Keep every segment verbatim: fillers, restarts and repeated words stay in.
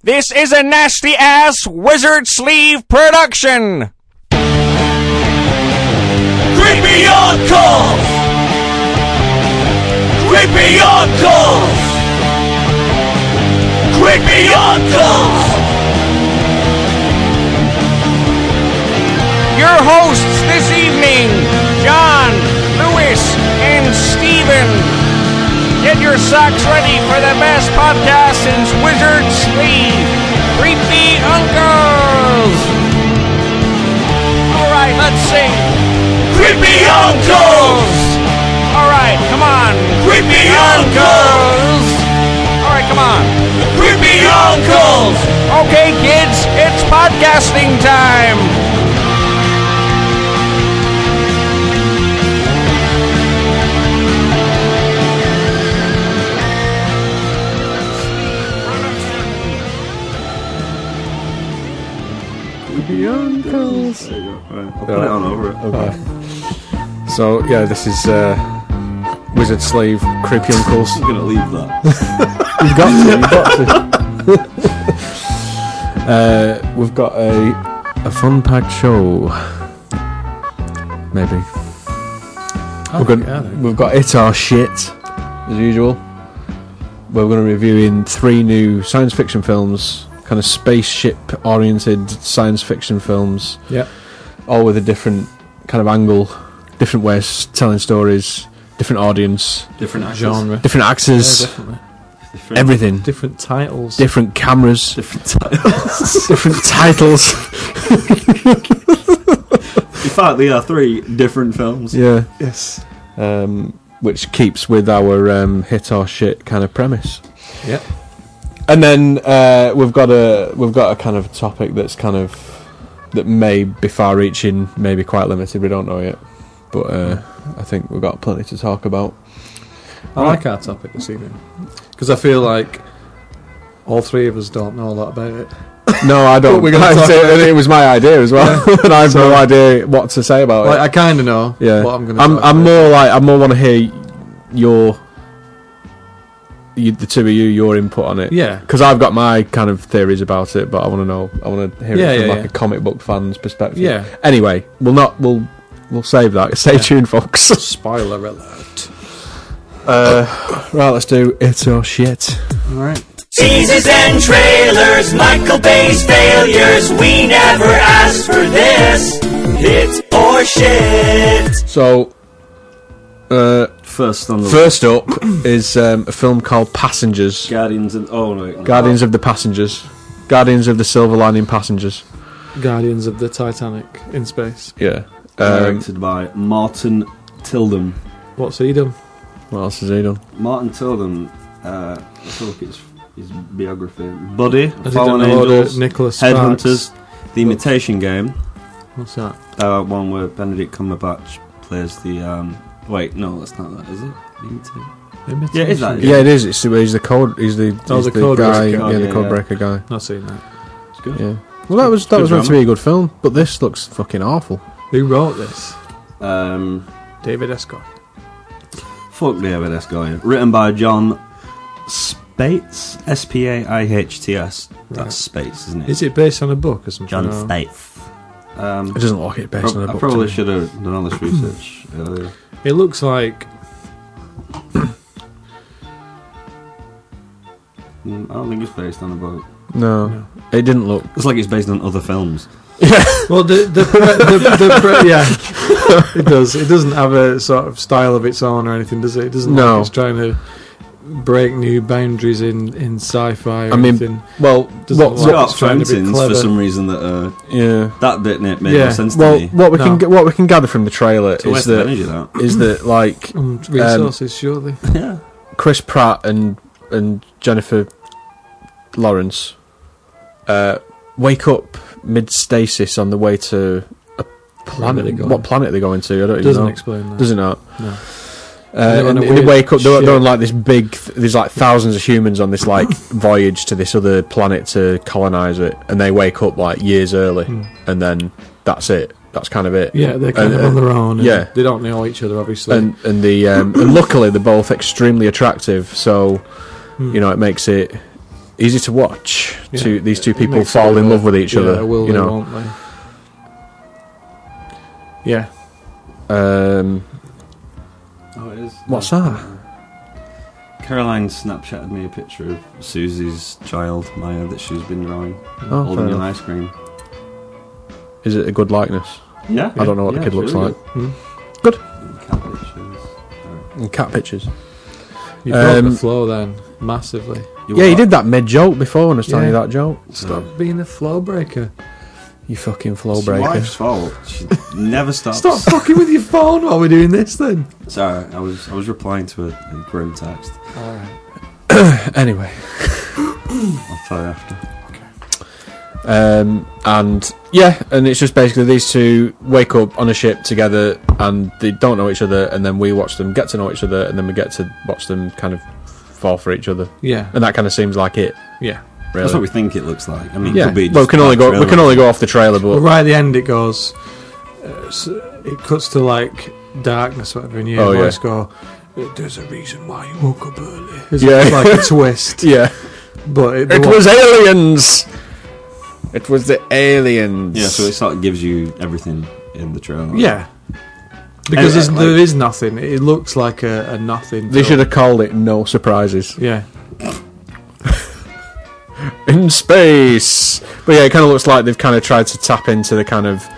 This is a nasty-ass Wizard Sleeve production! Creepy Uncles! Creepy Uncles! Creepy Uncles! Your hosts this evening, John, Lewis, and Steven. Get your socks ready for the best podcast since Wizard Sleeve, Creepy Uncles! Alright, let's sing. Creepy Uncles! Alright, come on. Creepy Uncles! Alright, come on. Creepy Uncles! Okay, kids, it's podcasting time. Creepy Uncles. There you go. Right. I'll put it on over it. Okay. So yeah, this is uh, Wizard Slave Creepy Uncles. I'm gonna leave that. You've got to. You've got to. uh, we've got a a fun packed show. Maybe. Oh, We're gonna, yeah, we've got It or Shit as usual. We're going to be reviewing three new science fiction films. Kind of spaceship oriented science fiction films, yeah, all with a different kind of angle, different ways of telling stories, different audience, Different actors. genre, different actors, yeah, definitely. Different, everything, Different titles, different cameras, different titles. different titles. In fact, there are three different films. Yeah, yes, um, which keeps with our um, hit or shit kind of premise. yeah. And then uh, we've got a we've got a kind of topic that's kind of that may be far-reaching, maybe quite limited. We don't know yet, but uh, I think we've got plenty to talk about. I like our topic this evening because I feel like all three of us don't know a lot about it. No, I don't. We're gonna I talk say- about it. it was my idea as well, and I have So- no idea what to say about Like, it. I kind of know Yeah, what I'm going to. I'm. I'm more like I more want to hear your, you, the two of you, your input on it. Yeah, Because I've got my kind of theories about it, but I want to know. I want to hear Yeah, it from yeah, like yeah. a comic book fan's perspective. yeah. Anyway, we'll not. We'll we'll save that. Stay Yeah. tuned, folks. Spoiler alert. Uh, right, let's do It or Shit. All right. Teasers and trailers, Michael Bay's failures. We never asked for this. Hit or shit. So, uh, First on the first up is um, a film called Passengers. Guardians and oh no, Guardians of the Passengers. Guardians of the Silver Lining Passengers. Guardians of the Titanic in space. Yeah. Um, directed by Martin Tilden. What's he done? what else has he done? Martin Tilden. Uh, let's look at his, his biography. Buddy, Has he Fallen done all the Angels, Nicholas Sparks? Headhunters, The Imitation Game. What's that? Uh, one where Benedict Cumberbatch plays the. Um, wait, no, that's not that, is it? The Imitation. Imitation? Yeah, is that it? Yeah, it is. It's, he's the code. He's the, Oh, he's the the, code guy. breaker. Yeah, Oh, the yeah, code yeah. breaker guy. Not seen that. It's good. Yeah. Well, that was that Good was meant to drama. be a good film, but this looks fucking awful. Who wrote this? Um, David Escott. fuck David Escott. Written by John Spates. S P A I H T S. Right. That's Spates, isn't it? Is it based on a book or something? John or- Spates. Um, It doesn't look like it based prob- on a I book. probably to me. should have done all this research earlier. It looks like Mm, I don't think it's based on a book. No, No. it didn't look. It's like it's based on other films. well the the, pre- the, the pre- yeah it does it doesn't have a sort of style of its own or anything, does it? It doesn't No. like it's trying to break new boundaries in, in sci-fi or I mean, anything. Well, Doesn't what, look It's like what, got it's trying to be fountains clever. for some reason that uh, yeah. that bit made Yeah. no sense Well, to me. what we No. can get, what we can gather from the trailer It's a is waste of that energy, that. is that like Um, resources, surely. Yeah. Chris Pratt and and Jennifer Lawrence uh, wake up mid stasis on the way to a planet. they going? What planet are they going to? I don't It even doesn't know. explain that. Does it not? No. Uh, They're on and a they weird wake up. They're, they're on ship. like this big. Th- there's like thousands of humans on this like voyage to this other planet to colonize it, and they wake up like years early, Hmm. and then that's it. That's kind of it. Yeah, they're kind And, of uh, on their own. And yeah. they don't know each other, obviously. And and the um, and luckily they're both extremely attractive, so Hmm. you know it makes it easy to watch. Yeah. To these two It people makes fall it, in uh, love with each yeah, other. Will you they, know. won't they? Yeah. Um, Oh, it is. what's that? Caroline Snapchatted me a picture of Susie's child, Maya, that she's been drawing. Oh, holding fair an enough. ice cream. Is it a good likeness? Yeah. I don't know what Yeah, the kid it's looks really like. Hmm. Good. good. Cat pictures. Alright. And cat pictures. You broke Um, the flow then, massively. You Yeah, you what? did that mid joke before when I was telling you Yeah. that joke. Stop being a flow breaker. You fucking flow It's breaker. wife's fault. She never stops. Stop fucking with your phone while we're doing this then. Sorry, I was I was replying to a, a grim text. Alright. Anyway, I'll tell you after. um, and yeah, and it's just basically these two wake up on a ship together, and they don't know each other, and then we watch them get to know each other, and then we get to watch them kind of fall for each other, Yeah. and that kind of seems like it. Yeah. Really. That's what we think it looks like. I mean, it yeah. could be. Well, we just can only that go. We trailer. can only go off the trailer, but Well, right at the end it goes, uh, s it cuts to like darkness, whatever, and you hear Oh, a yeah. voice go, "There's a reason why you woke up early." It's Yeah. like a twist, yeah, but it, it was aliens. It was the aliens. Yeah, so it sort of gives you everything in the trailer. yeah, because And, there's, uh, there like- is nothing. It looks like a, a nothing. They film. should have called it "No Surprises." Yeah, In space. But yeah, it kind of looks like they've kind of tried to tap into the kind of,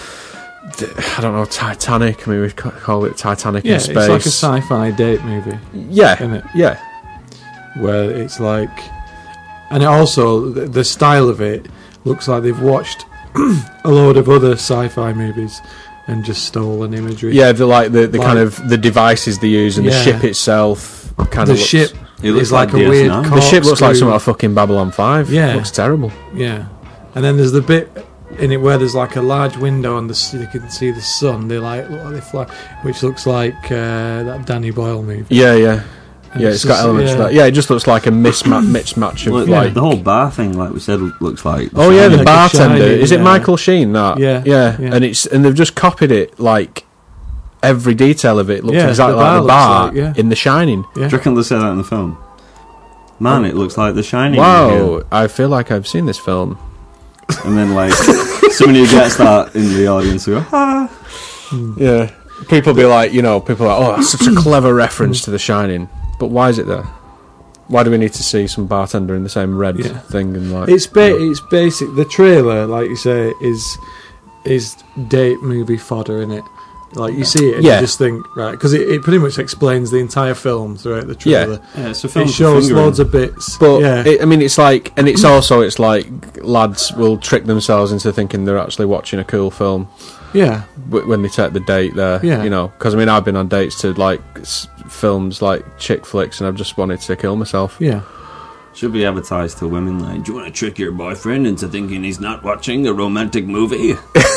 I don't know, Titanic. I mean, we ca- call it Titanic yeah. in It's space. like a sci-fi date movie, yeah, isn't it? yeah, Where it's like, and it also the, the style of it looks like they've watched a load of other sci-fi movies and just stolen imagery. yeah. The like the, the Like- kind of the devices they use and the Yeah. ship itself kind the of looks, ship It looks is like, like a weird. D S nine. The ship looks like corkscrew. something out of fucking Babylon Five. Yeah. It looks terrible. Yeah, and then there's the bit in it where there's like a large window and the s- you can see the sun. They like look like they fly, which looks like uh, that Danny Boyle movie. Yeah, yeah, And yeah. It's got just- elements of yeah. that. Yeah, it just looks like a mismatch, mismatch of Well, like. the whole bar thing, like we said, looks like. Oh yeah, the Like a bartender. shiny, Is it yeah. Michael Sheen? That Yeah, yeah, yeah. and it's and they've just copied it like every detail of it looks Yeah, exactly the like bar the looks bar like- yeah. in The Shining. Do you reckon they say that in the film? Man, it looks like The Shining. Wow, I feel like I've seen this film. And then, like, somebody who gets that in the audience will go, ah. Yeah, people be like, you know, people are like, oh, that's such a clever reference to The Shining. But why is it there? Why do we need to see some bartender in the same red Yeah. thing and like? It's ba- it's basic. The trailer, like you say, is is date movie fodder in it. Like you see it, and Yeah. you just think right because it, it pretty much explains the entire film throughout the Yeah. trailer. Yeah, it's a film It for shows fingering. loads of bits. But yeah, it, I mean, it's like, and it's also, it's like lads will trick themselves into thinking they're actually watching a cool film yeah, w- when they take the date there. Yeah. You know, because I mean, I've been on dates to like s- films like chick flicks, and I've just wanted to kill myself. yeah. Should be advertised to women like, do you want to trick your boyfriend into thinking he's not watching a romantic movie?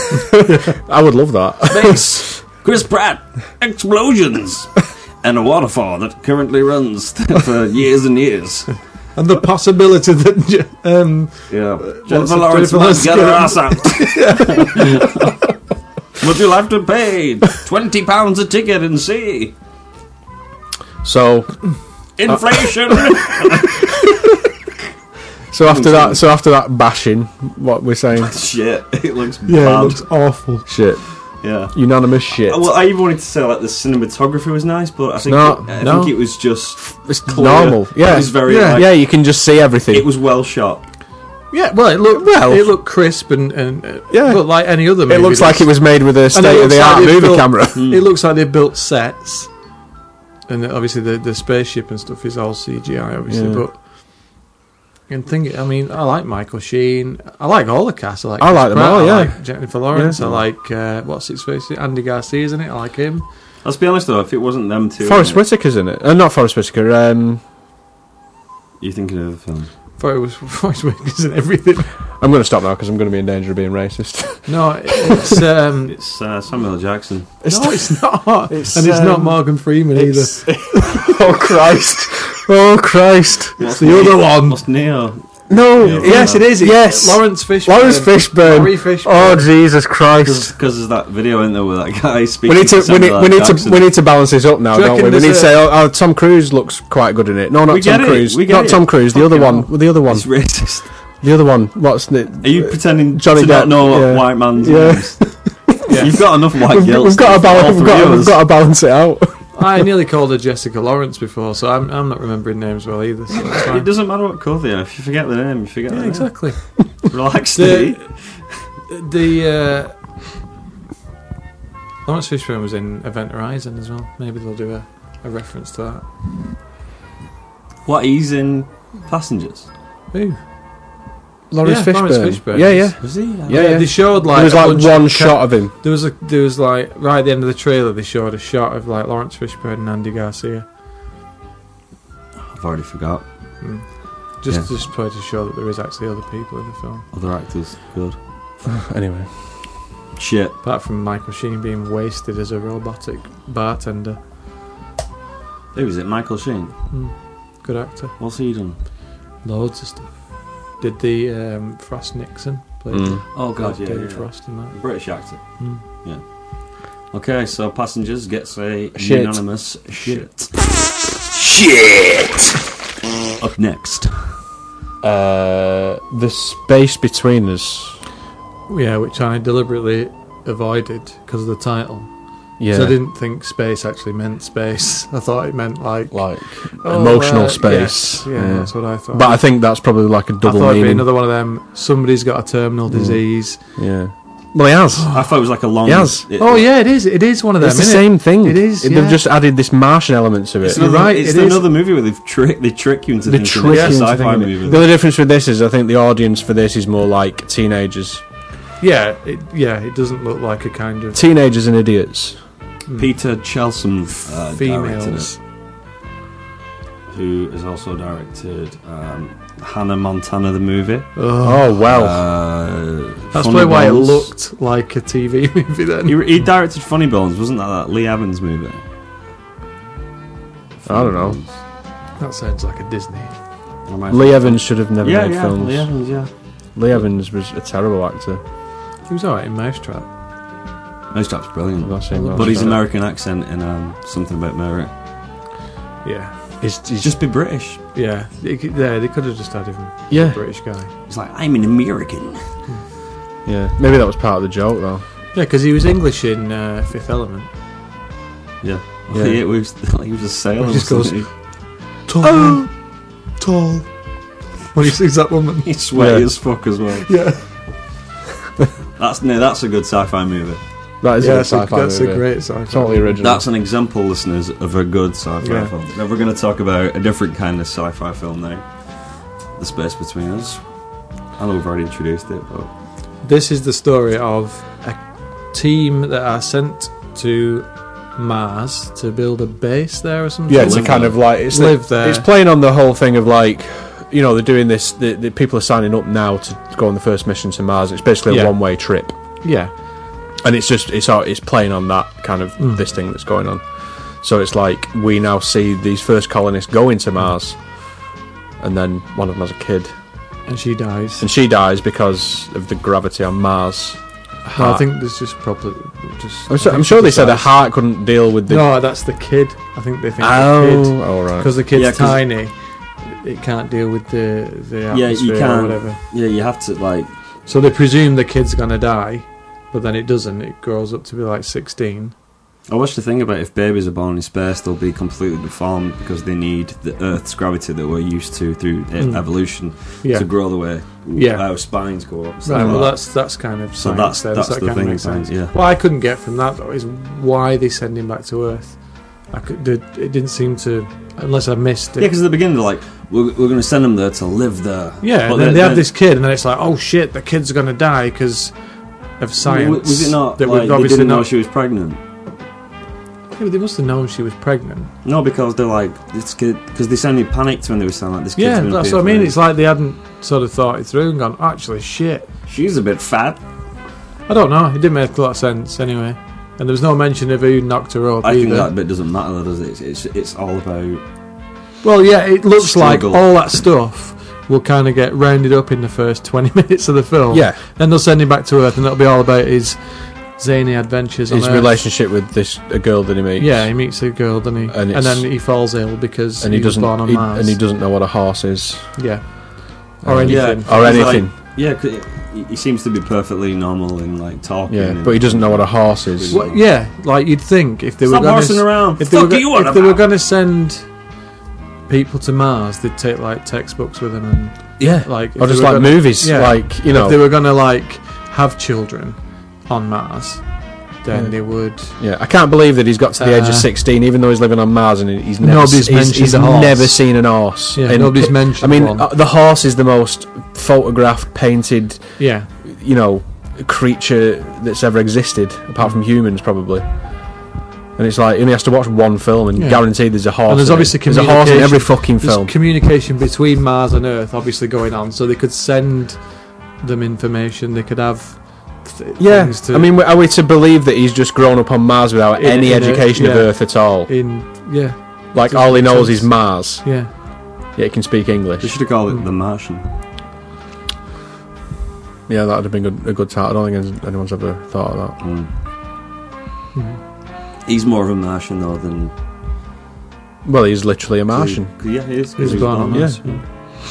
I would love that. Space! Chris Pratt! Explosions! And a waterfall that currently runs for years and years. And the possibility that J- um, Yeah. What's Jennifer it, Lawrence Jennifer might get her ass Lawrence out. But you'll have to pay twenty pounds a ticket and see. So, Inflation! so after that, so after that bashing, what we're saying, Shit, it looks yeah, bad. it looks awful. shit, yeah. unanimous shit. Well, I even wanted to say like the cinematography was nice, but I think not, it, I no. think it was just It's clear. normal. Yeah, It was very Yeah. like, yeah, you can just see everything. it was well shot. Yeah, well, it looked Well- it looked crisp and, and uh, Yeah. but like any other movie. It looks like does. it was made with a And it state of looks the like art they movie built- camera. It looks like they built sets, and obviously the the spaceship and stuff is all C G I, obviously. Yeah. But and think, I mean, I like Michael Sheen. I like all the cast. I like. I Chris like them Pratt, all, yeah. I like Jennifer Lawrence. Yeah. I like uh, what's his face, Andy Garcia, isn't it? I like him. Let's be honest though, if it wasn't them two, Forrest Whitaker's in it. Uh, not Forrest Whitaker. Um, you're thinking of a film. Thought it was Forrest Whitakers and everything. I'm going to stop now because I'm going to be in danger of being racist. No, it's um, It's uh, Samuel Jackson. no, it's not, It's, and it's not um, Morgan Freeman either. It's- oh Christ! Oh Christ! What's the other one. What's Neo? No, Yeah. yes, it is. Yes, Lawrence Fishburne. Lawrence Fishburne. Laurie Fishburne. Oh Jesus Christ! Because there's that video in there with that guy speaking. We need to we Samuel need, L. we need to Jackson. we need to balance this up now, Do you don't we? reckon We need to there's say, a- oh, oh, Tom Cruise looks quite good in it. No, not We get Tom it, Cruise. we get Not it. Tom Cruise. The other Fucking one. The other one. It's racist. The other one. What's the? Are you pretending Johnny to not Depp, know yeah. white man's Yeah. names? You've got enough white We've, guilt. we've got to for all balance. We've three got, of we've us. got to balance it out. I nearly called her Jessica Lawrence before, so I'm I'm not remembering names well either. So it's It fine. doesn't matter what colour they are. If you forget the name, you forget Yeah, the name. exactly. Relax, The Steve. the uh, Lawrence Fishburne was in Event Horizon as well. Maybe they'll do a, a reference to that. What, he's in Passengers? Ooh. Lawrence Yeah, Fishburne. Lawrence Fishburne. Yeah, yeah. Was he? Yeah, yeah. They showed like There was a like bunch one of ca- shot of him. There was a there was like right at the end of the trailer they showed a shot of like Lawrence Fishburne and Andy Garcia. I've already forgot. Just Yeah. just try to show that there is actually other people in the film. Other actors. Good. Anyway, Shit. Apart from Michael Sheen being wasted as a robotic bartender. Who is it? Michael Sheen? Good actor. What's he done? Loads of stuff. Did the um, Frost Nixon play Mm. Oh, God, yeah. David yeah. Frost in that? British actor. Mm. Yeah. Okay, so Passengers gets a Shit. unanimous shit. Shit! Up next. uh, the space between us. Yeah, which I deliberately avoided because of the title. Yeah, So I didn't think space actually meant space. I thought it meant like like oh, emotional uh, space. yes, yeah, that's what I thought. But I think that's probably like a I double thought it'd be meaning. another one of them. Somebody's got a terminal Mm. disease. Yeah. Well, he has. I thought it was like a long. Yes. it- Oh yeah, it is. It is one of them. It's the isn't same thing. It is, They've yeah. just added this Martian element to it. It's You're another, right, It's it is. another movie where they've trick they trick you into They thinking trick it's you a into sci-fi thinking it. movie. The only difference with this is I think the audience for this is more like teenagers. it? Yeah, it, yeah. It doesn't look like a kind of Teenagers and idiots. Peter Chelsom uh, directed females. it, who has also directed um, Hannah Montana the movie. Ugh. Oh, wow. Uh, That's Funny probably why it Bones. looked like a T V movie then. He, he directed Funny Bones, wasn't that that Lee Evans movie? I don't know. Bones. That sounds like a Disney. Am I- Lee Evans should have never Yeah, made yeah, films. Lee Evans, yeah. Lee Evans was a terrible actor. He was alright in Mousetrap. Mousetrap's brilliant. I've not seen But his Mousetrap. American accent in um, Something About Mary. Yeah, He's, he's Just be British. yeah. They, could- yeah, they could have just had him. Yeah. a British guy. It's like, I'm an American. yeah. Maybe that was part of the joke though. Yeah, because he was English in uh, Fifth Element. Yeah. Yeah. He, was, he was a sailor. He just wasn't goes, Tall, tall. When he sings that woman. he? He's sweaty Yeah. as fuck as well. Yeah, That's no, that's a good sci-fi movie. That is yeah. a That's, a, sci-fi that's movie. a great sci-fi. Totally original. That's an example, listeners, of a good sci-fi Yeah. film. Now we're going to talk about a different kind of sci-fi film now. The Space Between Us. I know we've already introduced it, but This is the story of a team that are sent to Mars to build a base there or something. yeah, it's a Live kind there. of like it's Live the, there. It's playing on the whole thing of like, you know, they're doing this. The, the people are signing up now to go on the first mission to Mars. It's basically a Yeah. one-way trip, Yeah, and it's just it's all- it's playing on that kind of Mm. this thing that's going on. So it's like we now see these first colonists going to Mars, and then one of them has a kid, and she dies. and she dies because of the gravity on Mars. No, I Heart. think there's just probably just. I'm, I su- I'm think sure she they just said the dies. heart couldn't deal with the. No, that's the kid. I think they think the oh, kid all right. because the kid's Yeah, 'cause- tiny. It can't deal with the the yeah, you atmosphere or can't. whatever. Yeah, you have to like. So they presume the kid's gonna die, but then it doesn't. It grows up to be like sixteen. I watched the thing about if babies are born in space, they'll be completely deformed because they need the Earth's gravity that we're used to through e- Mm. evolution Yeah. to grow the way Yeah. our spines go up. stuff Right, like well, that. that's that's kind of So science that's- there, that's so that the kind of thing, makes sense. yeah. What I couldn't get from that though is why they send him back to Earth. I could, it it didn't seem to, unless I missed it. Yeah, because at the beginning they're like, we're, we're going to send them there to live there. Yeah, But and then then- they have then- this kid, and then it's like, oh shit, the kid's gonna die because of science. W- Was it not that like we've they obviously didn't know not. she was pregnant? Yeah, but they must have known she was pregnant. No, because they're like, this kid, because they sounded panicked when they were saying like, this kid's Yeah, gonna that's be what I mean. afraid. It's like they hadn't sort of thought it through and gone, actually, shit. She's a bit fat. I don't know. It didn't make a lot of sense anyway. And there was no mention of who knocked her up I either. think that bit doesn't matter, though, does it? It's, it's, it's all about. Well, yeah, it looks Struggle. like all that stuff will kind of get rounded up in the first twenty minutes of the film. Yeah. Then they'll send him back to Earth, and it'll be all about his zany adventures on His Earth. relationship with this a girl that he meets. Yeah, he meets a girl, doesn't he? And And, it's- then he falls ill because and he, he was doesn't. born on he, Mars. and he doesn't know what a horse is. Yeah. Or Um, anything. Or He's anything. Like, yeah, 'cause he, he seems to be perfectly normal in like talking. Yeah, and- but he doesn't know what a horse is. Well, yeah, like you'd think if they Stop were going horsing around. if they Fuck were, you go- on if they were about. going to send people to Mars, they'd take like textbooks with them, and Yeah, like if or they just were like gonna- movies. yeah. Like you know. if they were going to like have children on Mars, then Yeah. they would. Yeah, I can't believe that he's got to the age Uh, of sixteen, even though he's living on Mars and he's never Nobody's he's, mentioned he's a horse. never seen an horse. Yeah, And nobody's pi- mentioned I mean, one. uh, the horse is the most photographed, painted, Yeah, you know, creature that's ever existed, apart from humans, probably. And it's like he only has to watch one film and Yeah. guaranteed there's a horse. and there's in it. obviously there's a horse in communication. every fucking There's film. communication between Mars and Earth, obviously going on, so they could send them information. They could have. Th- Yeah, things to, I mean, are we to believe that he's just grown up on Mars without In- any in a- education of yeah. Earth at all? in yeah, Like doesn't all he make knows sense. is Mars. yeah. Yeah, he can speak They English. should have called it The Martian. Yeah, that would have been good, a good title. I don't think anyone's ever thought of that. Mm. Mhm. He's more of a Martian though than Well, he's literally a Martian. Yeah, he is. 'cause He's he was born on born Mars. Mars.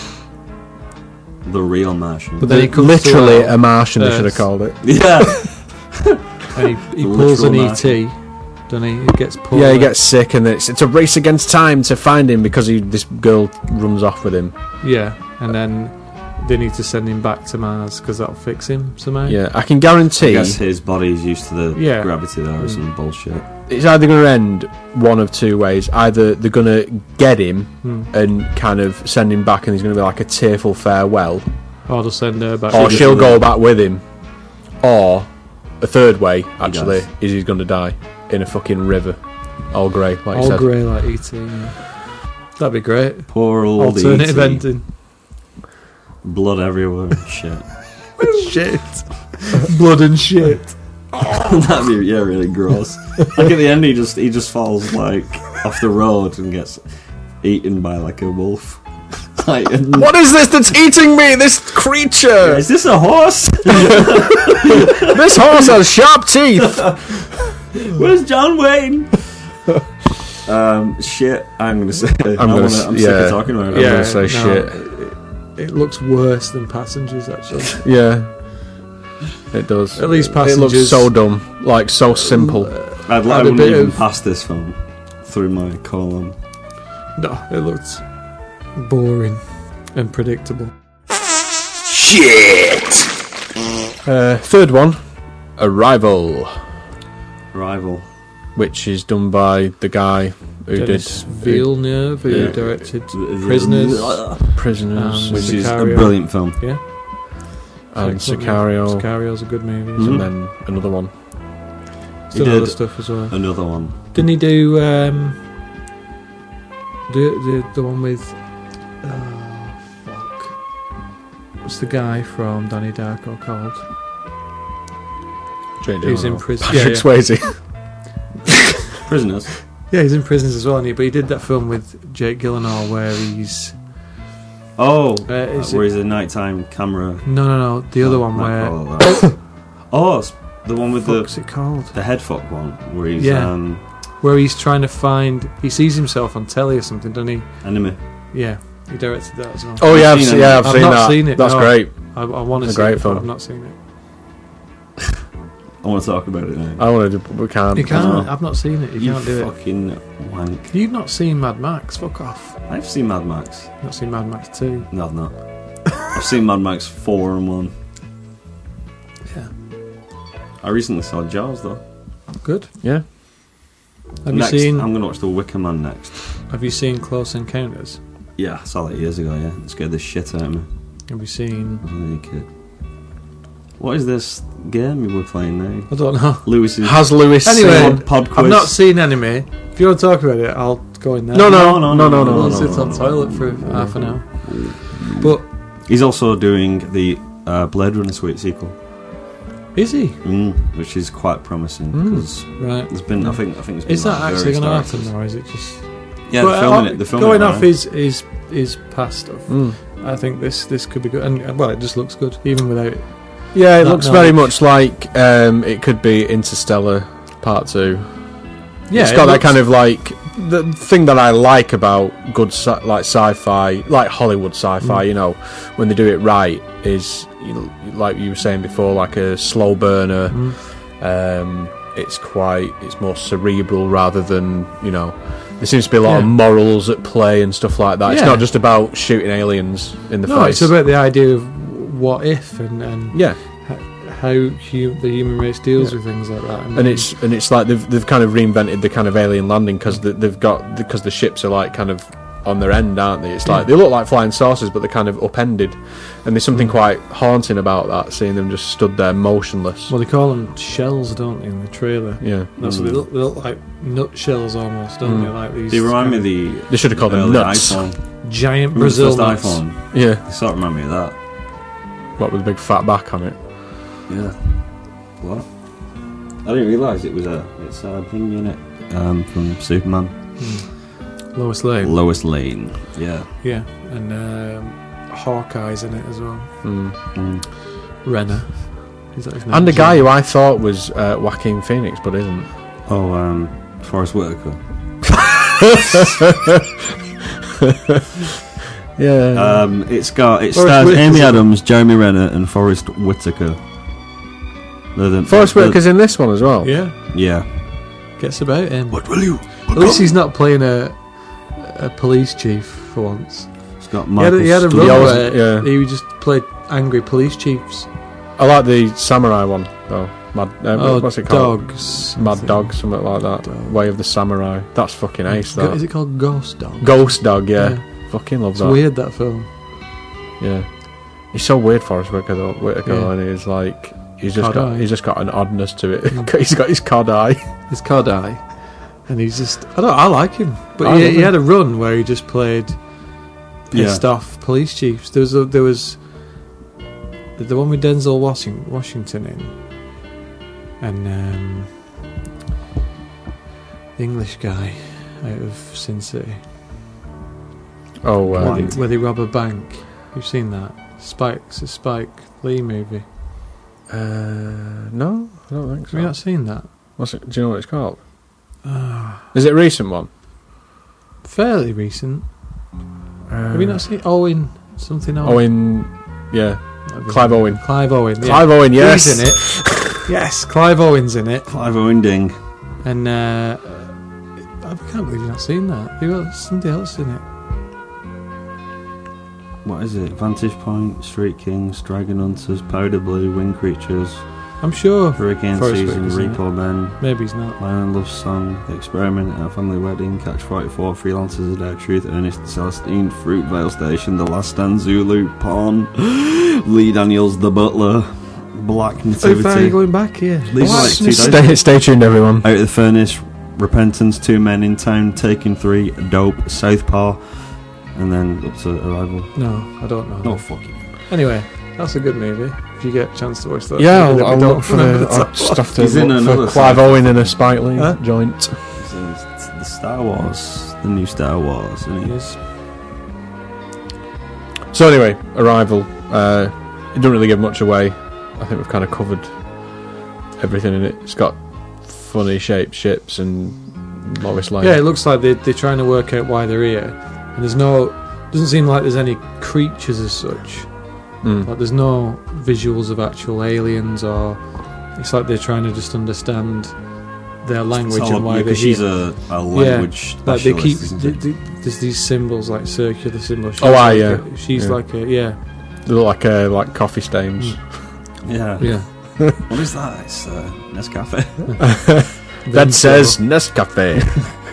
The real Martian. But then he comes literally to, uh, a Martian. They should have Earth. called it. yeah. And he, he The pulls an literal E T, doesn't he? He gets pulled. Yeah, he gets sick, and it's it's a race against time to find him because he this girl runs off with him. Yeah, and then they need to send him back to Mars because that'll fix him somehow. Yeah, I can I guarantee guess his body's used to the Yeah. gravity there or Mm. some bullshit. it's either going to end one of two ways. Either they're going to get him Hmm. and kind of send him back, and he's going to be like a tearful farewell, Or they'll send her back. or just she'll leave. go back with him, or a third way actually does. is he's going to die in a fucking river, all grey, like you all said. grey like E T. Yeah. That'd be great. Poor old Alternative E T. ending. Blood everywhere and shit. Shit. Blood and shit. That'd be yeah, really gross. Like at the end, he just he just falls like off the road and gets eaten by like a wolf. Like, and- What is this that's eating me? This creature! is this a horse? This horse has sharp teeth. Where's John Wayne? um, shit. I'm gonna say. I'm, gonna wanna, s- I'm sick yeah. of talking about I'm it. Yeah. gonna say no, shit. It, it looks worse than Passengers, actually. Yeah, it does. At least It looks Passengers- so dumb, like so simple. I'd Had like a wouldn't bit even of- pass this film through my colon. No, it looks boring and predictable. Uh, third one, Arrival, Rival. which is done by the guy who Dennis did Villeneuve, who Yeah. directed Prisoners. Prisoners Um, Which is a Sicario. brilliant film. Yeah. and Excellent. Sicario, Sicario's a good movie. Mhm. and then another one. He's done He other did stuff as well. Another one. Didn't he do um, the the the one with oh fuck? What's the guy from Donnie Darko called? Jake He's in Gyllenhaal. prison. Patrick Yeah, Swayze. Prisoners. yeah, he's in prisons as well. And he, but he did that film with Jake Gyllenhaal where he's Oh, Uh, is where it- he's a nighttime camera. no no no the other one Might where call it that. oh, it's the one with the what's it called? the head fuck one where he's Yeah. um Where he's trying to find he sees himself on telly or something, doesn't he? enemy. Yeah, he directed that as well. Oh yeah, I've seen seen, it? yeah, I've I've seen not that. seen it, That's no. great. I, I want to It's see a great it, film. but I've not seen it. I want to talk about it now. I want to. do We can't. You can't. No. I've not seen it. You, You can't do it. fucking wank. You've not seen Mad Max. Fuck off. I've seen Mad Max. Not seen Mad Max two. No, I've not. I've seen Mad Max four and one. Yeah. I recently saw Jaws though. Good. Yeah. Have next, you seen? I'm gonna watch The Wicker Man next. Have you seen Close Encounters? Yeah, I saw that years ago. Yeah, it scared the shit out of me. Have you seen? I was a little kid. What is this game you were playing now? I don't know. Lewis's Has Lewis Anyway, seen? pod quiz. I've not seen anime. If you want to talk about it, I'll go in there. No, no, No, no, no, no, no, We'll no, sit no, on no, toilet no, for no, half an no. hour. But He's also doing the uh, Blade Runner Suite sequel, is he mm, which is quite promising Mm. because right? there's been. I think. I think it's been Is that like actually various going to happen, directors. or is it just? Yeah, But, they're filming uh, it. They're filming going it off now. his his his past stuff. Mm. I think this this could be good, and uh, well, it just looks good even without. Yeah, it That looks very knowledge. much like um, it could be Interstellar Part Two. Yeah, it's it got that looks- kind of like the thing that I like about good sci- like sci-fi, like Hollywood sci-fi. Mm. You know, when they do it right, is you know, like you were saying before, like a slow burner. Mm. Um, it's quite, it's more cerebral rather than you know. There seems to be a lot Yeah. of morals at play and stuff like that. It's Yeah. not just about shooting aliens in the No, face. it's about the idea of what if and and yeah. how hu- the human race deals Yeah. with things like that. And it's and it's like they've they've kind of reinvented the kind of alien landing because they've got because the ships are like kind of on their end, aren't they? It's like Yeah. they look like flying saucers, but they're kind of upended, and there's something Mm. quite haunting about that, seeing them just stood there motionless. well, they call them shells, don't they, in the trailer? Yeah, That's what they look. They look like nut shells almost, don't Mm. they? Like these. They remind me of kind the they should have called them early nuts. iPhone. giant Remember the Brazil first nuts. iPhone. Yeah, They sort of remind me of that. what with a big fat back on it. Yeah. What? I didn't realise it was a it's a thing in it um, from Superman. Lois Lane. Lois Lane. Yeah. Yeah, and um, Hawkeye's in it as well. Mm. Mm. Renner. Is that his name? And a guy who I thought was uh, Joaquin Phoenix, but isn't. Oh, um, Forrest Whitaker. Yeah. Um, it's got it Forrest stars Whitaker's Amy in it. Adams, Jeremy Renner, and Forrest Whitaker. They're the- Forrest they're- Whitaker's in this one as well. Yeah, Yeah. gets about him. What will you? At least he's not playing a a police chief for once. It's got He had, Michael a, he had a Stuhlbarg. run always- where yeah. he just played angry police chiefs. I like the samurai one though. Mad, uh, oh, what's it called? dogs. Mad Dog, something like that. Dog. Way of the Samurai. That's fucking ace. Go- That Is it called Ghost Dog? Ghost Dog. Yeah, Yeah. fucking love It's that. weird, that film. Yeah, he's so weird, Forrest Whitaker. Though, Whitaker, Yeah. and he's like, he's just Cod got, eye. he's just got an oddness to it. Mm. he's got his cod eye. It's Cod Eye. And he's just... I don't I like him. But I he, love he him. had a run where he just played pissed Yeah. off police chiefs. There was... A, there was the, the one with Denzel Washington, Washington in. And um, the English guy out of Sin City. Oh, Where uh, they, where they rob a bank. You've seen that? Spike. It's a Spike Lee movie. uh, no, I don't think Have so. you not seen that? What's it? Do you know what it's called? Ah, Is it a recent one? fairly recent. Uh, Have you not seen Owen? Something Owen? Owen, yeah, Might be Clive his name. Owen. Clive Owen. Yeah. Clive Owen. Yes, He's in it. Yes, Clive Owen's in it. Clive Owen Ding. And uh, I can't believe you've not seen that. You got somebody else in it. What is it? Vantage Point, Street Kings, Dragon Hunters, Powder Blue, Wing Creatures, I'm sure. Hurricane Forrest Season, Whitaker's in Repo Men, Maybe he's not. Lion Love Song, The Experiment, Our Family Wedding, Catch forty-four, Freelancers of Dark Truth, Ernest Celestine, Fruitvale Station, The Last Stand, Zulu, Pawn, Lee Daniels, The Butler, Black How far are you Nativity, going back here? These are like two days. Stay, stay tuned, everyone. Out of the Furnace, Repentance, Two Men in Town, Taken Three, Dope, Southpaw, and then up to Arrival. No, I don't know. No, fuck you. Anyway, that's a good movie. If you get a chance to watch that. Yeah, movie I'll, that I'll we don't look for remember the. the I'll title just have to He's in look another for Clive side. Owen in a Spike Lee Huh? joint. It's, uh, it's the Star Wars, the new Star Wars, isn't of. it? Yes. So anyway, Arrival. Uh, it doesn't really give much away. I think we've kind of covered everything in it. It's got funny shaped ships and Lois Lane. Yeah, it looks like they, they're trying to work out why they're here. And there's no... Doesn't seem like there's any creatures as such. Mm. Like there's no visuals of actual aliens, or it's like they're trying to just understand their language It's all- and why yeah, they're 'cause she's here. a, a language Like they keep specialist, th- isn't th- there's these symbols like circular symbols. She's Oh, aye, like yeah. a- she's Yeah. like a yeah They look like uh, like coffee stains. it? Yeah. yeah. What is that? It's uh, Nescafe. That Vento. says Nescafe.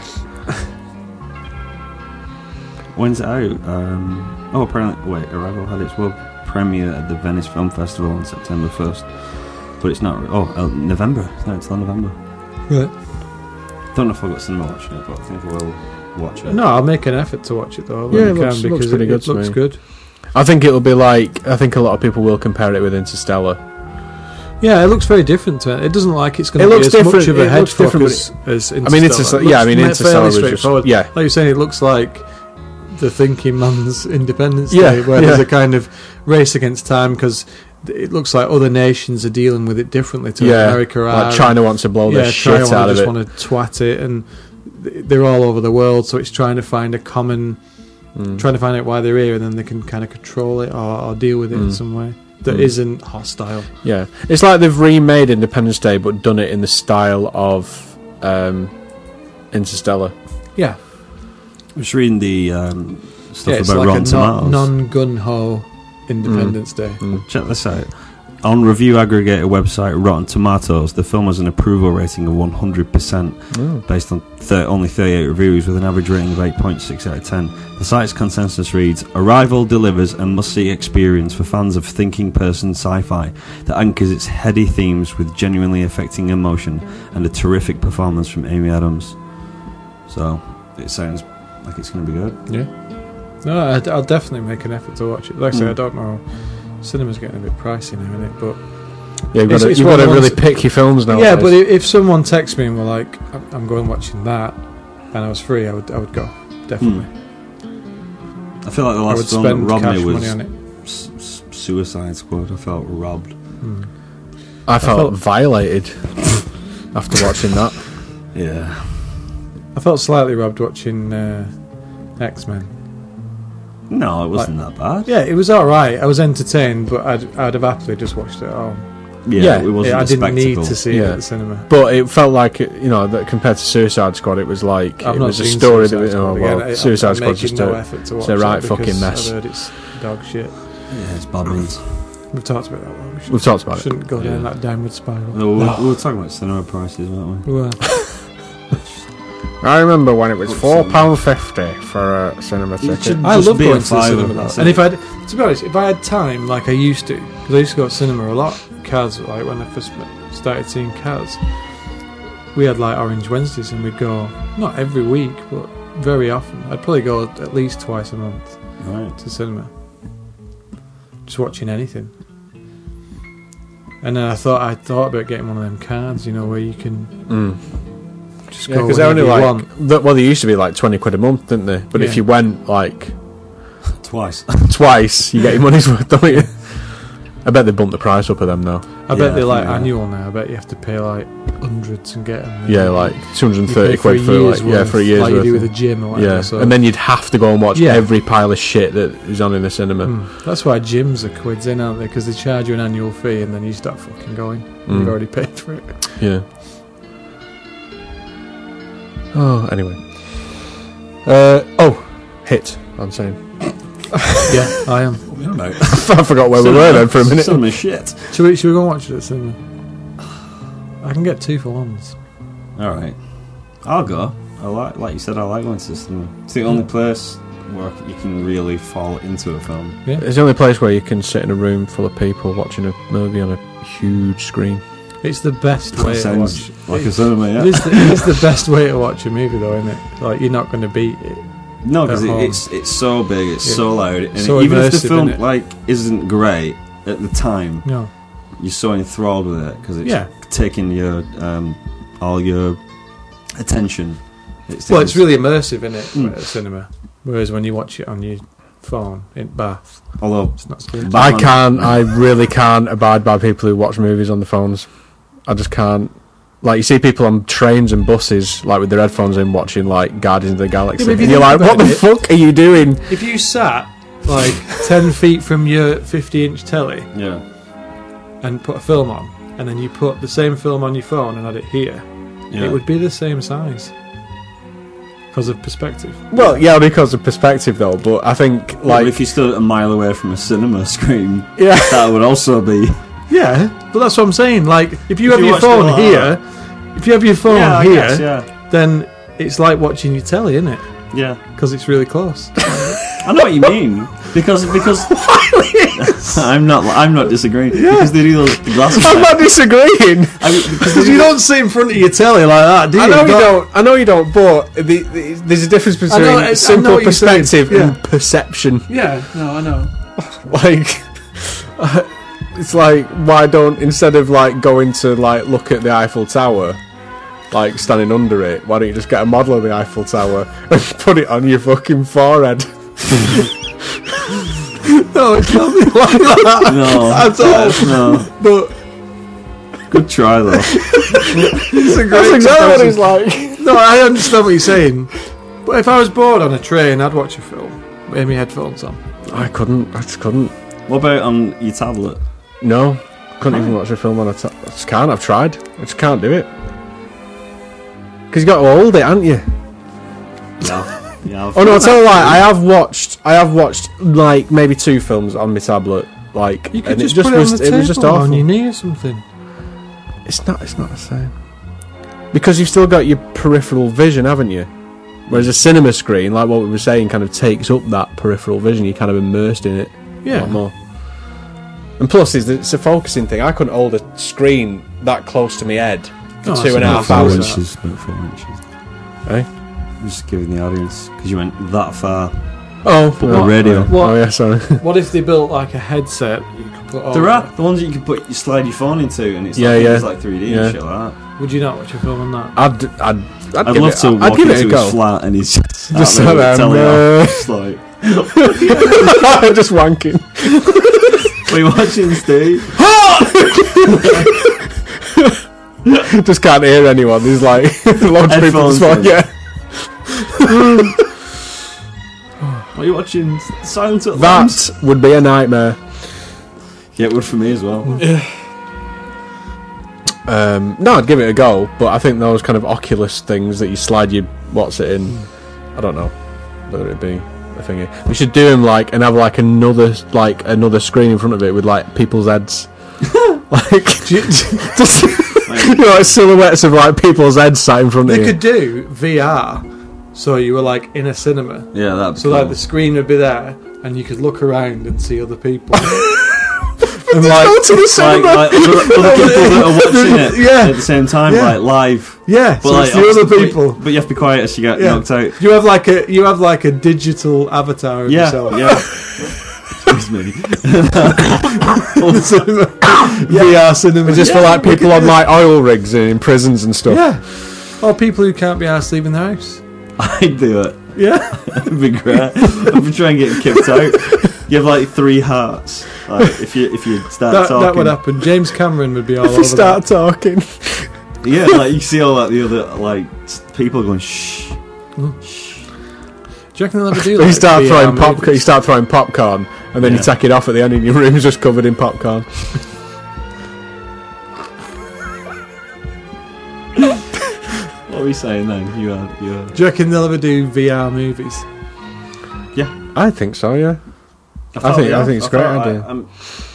When's it out? Um, oh, apparently, wait, Arrival had its world premiere at the Venice Film Festival on September first. But it's not. Oh, uh, November. It's not until November. Right. Don't know if I've got cinema watching it, but I think I will watch it. No, I'll make an effort to watch it though. when Yeah, I it can, looks- looks because pretty it, good it to looks me. good. I think it'll be like. I think a lot of people will compare it with Interstellar. Yeah, it looks very different to it. It doesn't like it's going It to be looks as much different- of a it head looks fuck different, as, as Interstellar. I mean, Interstellar. It Yeah, I looks mean, ma- Interstellar fairly was just. straightforward. Yeah, Like you're saying, it looks like the thinking man's Independence Yeah, Day, where yeah. there's a kind of race against time because it looks like other nations are dealing with it differently to Yeah, America are. like China wants to blow yeah, the shit China out of just it. want to twat it, and th- they're all over the world, so it's trying to find a common, Mm. trying to find out why they're here, and then they can kind of control it or, or deal with it in Mm. some way that Mm. isn't hostile. Yeah, it's like they've remade Independence Day, but done it in the style of um, Interstellar. Yeah, I was reading the um, stuff yeah, it's about like Rotten a non, Tomatoes. non-gun-ho Independence Day. Mm. Check this out. On review aggregator website Rotten Tomatoes, the film has an approval rating of one hundred percent Oh. based on thir- only thirty-eight reviews with an average rating of eight point six out of ten. The site's consensus reads, Arrival delivers a must-see experience for fans of thinking person sci-fi that anchors its heady themes with genuinely affecting emotion and a terrific performance from Amy Adams. So, it sounds like it's going to be good. Yeah. No, I'd, I'll definitely make an effort to watch it. Like I say, Mm. I don't know. Cinema's getting a bit pricey now, isn't it? But Yeah, you've got It's- to, it's you've one got of to the really ones- pick your films now. yeah, but if, if someone texts me and were like, "I'm- "I'm going watching that," and I was free, I would, I would go definitely. I feel like the I last would film that spend robbed cash me money was on it. S- S- Suicide Squad. I felt robbed. Hmm. I felt, felt- violated after watching that. Yeah. I felt slightly robbed watching uh, X Men. No, it wasn't that bad. Yeah, it was all right. I was entertained, but I'd, I'd have happily just watched it at home. Yeah, Yeah, it wasn't Yeah, I a didn't need spectacle. to see it Yeah. at the cinema. But it felt like, you know, that compared to Suicide Squad, it was like, I've it not was a seen story Suicide that, Squad oh, again. well, I- Suicide I'm Squad's making just no a, effort to it's watch a right it fucking because mess. I've heard it's dog shit. Yeah, it's bad news. We've talked about that one. We should, We've talked about it. shouldn't go down Yeah. that downward spiral. No, we, were, we were talking about cinema prices, weren't we? We were. I remember when it was four pounds fifty for a cinema ticket. should- I Just love be a going to the fiver, cinema though. that's And it. if I'd, to be honest, if I had time like I used to, because I used to go to cinema a lot, Kaz, like when I first started seeing Kaz, we had like Orange Wednesdays and we'd go, not every week, but very often. I'd probably go at least twice a month Right. to cinema. Just watching anything. And then I thought I thought about getting one of them cards, you know, where you can Mm. just Yeah, go because they're only whenever you like, want. th- well, they used to be like twenty quid a month, didn't they? But if Yeah. you went like Twice. twice, you get your money's worth, don't you? I bet they bumped the price up of them now. I Yeah, bet they're I like think, yeah. annual now. I bet you have to pay like hundreds and get them. Yeah, like two hundred You thirty pay for quid a for year's like yeah worth, for a year's like worth. you do with a of- gym or whatever. yeah, So. and then you'd have to go and watch Yeah. every pile of shit that is on in the cinema. Mm. That's why gyms are quids in, aren't they? Because they charge you an annual fee and then you start fucking going. Mm. You've already paid for it. Yeah. Oh, anyway. Uh, oh, hit. I'm saying. Yeah, I am. I forgot where we were then for a minute. Cinema shit. Should we, should we go and watch it at cinema? I can get two for ones. Alright. I'll go. I like, like you said, I like going to the cinema. It's the only place where you can really fall into a film. Yeah. It's the only place where you can sit in a room full of people watching a movie on a huge screen. It's the best way to Sounds watch. like a it, cinema, yeah. it, is the, it is the best way to watch a movie, though, isn't it? Like you're not going to beat it. No, because at it, home. it's it's so big, it's Yeah. so loud, and So even if the immersive, film innit? like isn't great at the time, No. you're so enthralled with it because it's Yeah. taking your um, all your attention. It's Well, it's really immersive, isn't it? Mm. At cinema. Whereas when you watch it on your phone in Bath, although it's not so good. I Batman- can't. I really can't abide by people who watch movies on the phones. I just can't. Like you see people on trains and buses, like with their headphones in, watching like Guardians of the Galaxy, Yeah, but if you and you're think like, "What the about it- fuck are you doing?" If you sat like ten feet from your fifty-inch telly yeah, and put a film on, and then you put the same film on your phone and had it here, yeah. it would be the same size because of perspective. Well, yeah, because of perspective, though. But I think, Like, like, if you stood a mile away from a cinema screen, yeah, that would also be. Yeah, but that's what I'm saying. Like, if you If have you your watched it phone like here, if you have your phone yeah, I here, guess, yeah, then it's like watching your telly, isn't it? yeah. Because it's really close. I know what you mean because because I'm not I'm not disagreeing because they do those the glasses. I'm not disagreeing. I mean, because they Because do you the- don't sit in front of your telly like that, do you? I know you But- don't. I know you don't. But the, the, there's a difference I between know- I- I know simple what you're saying, perspective yeah. and perception. Yeah, no, I know. Like, it's like, why don't, instead of like going to like look at the Eiffel Tower, like standing under it, why don't you just get a model of the Eiffel Tower and put it on your fucking forehead? No, it's nothing like that. No, At all. no. But Good try though. it's a great That's exactly what comparison. he's like. No, I understand what you're saying. But if I was bored on a train, I'd watch a film with my headphones on. I couldn't. I just couldn't. What about on your tablet? No, couldn't even watch a film on a tablet. I just can't. I've tried. I just can't do it. Because you got to hold it, haven't you? Yeah. Yeah. Oh no! I'll tell you what. I have watched. I have watched like maybe two films on my tablet. Like, You could and just, it just put it was. on the It table was just on awful. your knee or something. It's not. It's not the same. Because you've still got your peripheral vision, haven't you? Whereas a cinema screen, like what we were saying, kind of takes up that peripheral vision. You're kind of immersed in it a Yeah. lot more. And plus, it's, it's a focusing thing. I couldn't hold a screen that close to my head for Oh, two that's and a about half four hours. inches. About four inches. Eh? I'm just giving the audience because you went that far. Oh, But oh, the radio. What- Oh yeah, sorry. What if they built like a headset you could put on? There are the ones that you can put, you slide your phone into, and it's Yeah, like, yeah. it's like three D Yeah. and shit like that. Would you not watch a film on that? I'd, I'd, I'd, I'd give love it, to I'd walk give into it a his go. flat and he's just, Just sat there sat with there, the telly uh, off, just like, just wanking. what are you watching, Steve? Just can't hear anyone. There's like loads of people. Headphones Just like, in. yeah, What are you watching? Silence at Lambs? that would be a nightmare. Yeah, it would for me as well. Um, no, I'd give it a go, but I think those kind of Oculus things that you slide your what's it in, I don't know whether it'd be a thingy. We should do them like and have like another like another screen in front of it with like people's heads, like just you know, like silhouettes of like people's heads sat in front of They you. could do V R, so you were like in a cinema. Yeah, that'd be So cool. like the screen would be there, and you could look around and see other people. And like, to the like, cinema. like other, other people that are watching it Yeah. at the same time, Yeah. like live. yeah, But so like it's the other obviously- people. But, but you have to be quiet as you get Yeah. knocked out. You have like a you have like a digital avatar of Yeah, yourself. yeah. Excuse me. V R cinema. just for Yeah, like we people could on do- like oil rigs and in prisons and stuff. Yeah, or people who can't be arsed leaving the house. I'd do it. Yeah, It'd be great. I'd be trying to get kicked out. You have like three hearts. Like if you if you start that, talking, that would happen. James Cameron would be all If over you start that. talking, yeah, like you see all like the other like s- people going shh. Do you reckon they'll ever do that? you start V R throwing pop, movies? you start throwing popcorn, and then Yeah. you take it off at the end, and your room's just covered in popcorn. What are we saying then? You are you are. Do you reckon they'll ever do V R movies? I think so, yeah. I thought, think- I think it's a great thought idea. I, I'm,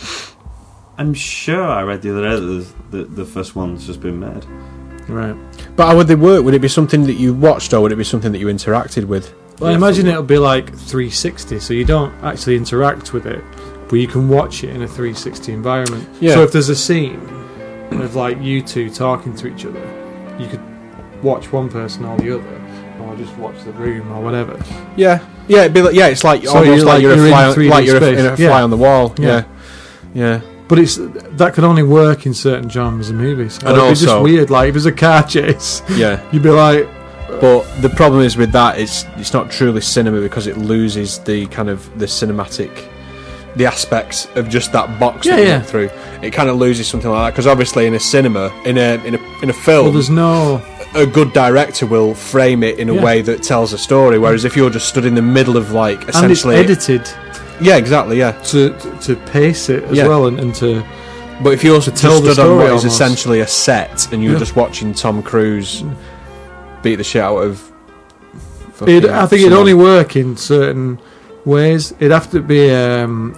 I'm sure I read the other day that there's- the the first one's just been made. Right. But how would they work? Would it be something that you watched, or would it be something that you interacted with? Well, I Yeah, imagine so- it'll be like three sixty, so you don't actually interact with it, but you can watch it in a three sixty environment. Yeah. So if there's a scene of like you two talking to each other, you could watch one person or the other, or just watch the room or whatever. Yeah, yeah, it'd be like, yeah. It's like So almost you're like, like- you're, you're a in fly, on, three D like you're a, space. in a Yeah. fly on the wall. Yeah. Yeah, yeah. But it's that could only work in certain genres of movies. And Or it'd be just also- weird. Like if it was a car chase, yeah. you'd be like, But the problem is with that, it's it's not truly cinema because it loses the kind of the cinematic, the aspects of just that box Yeah, that you yeah. look through. It kind of loses something like that because obviously in a cinema, in a in a in a film, well, there's no. a good director will frame it in a Yeah. way that tells a story. Whereas if you're just stood in the middle of like And it's essentially, edited yeah, exactly, yeah. to to pace it as Yeah. well, and, and to But if you're also tell the stood on what story is almost. essentially a set and you're Yeah. just watching Tom Cruise beat the shit out of. fucking It, I think it'd someone. only work in certain ways. It'd have to be. Um,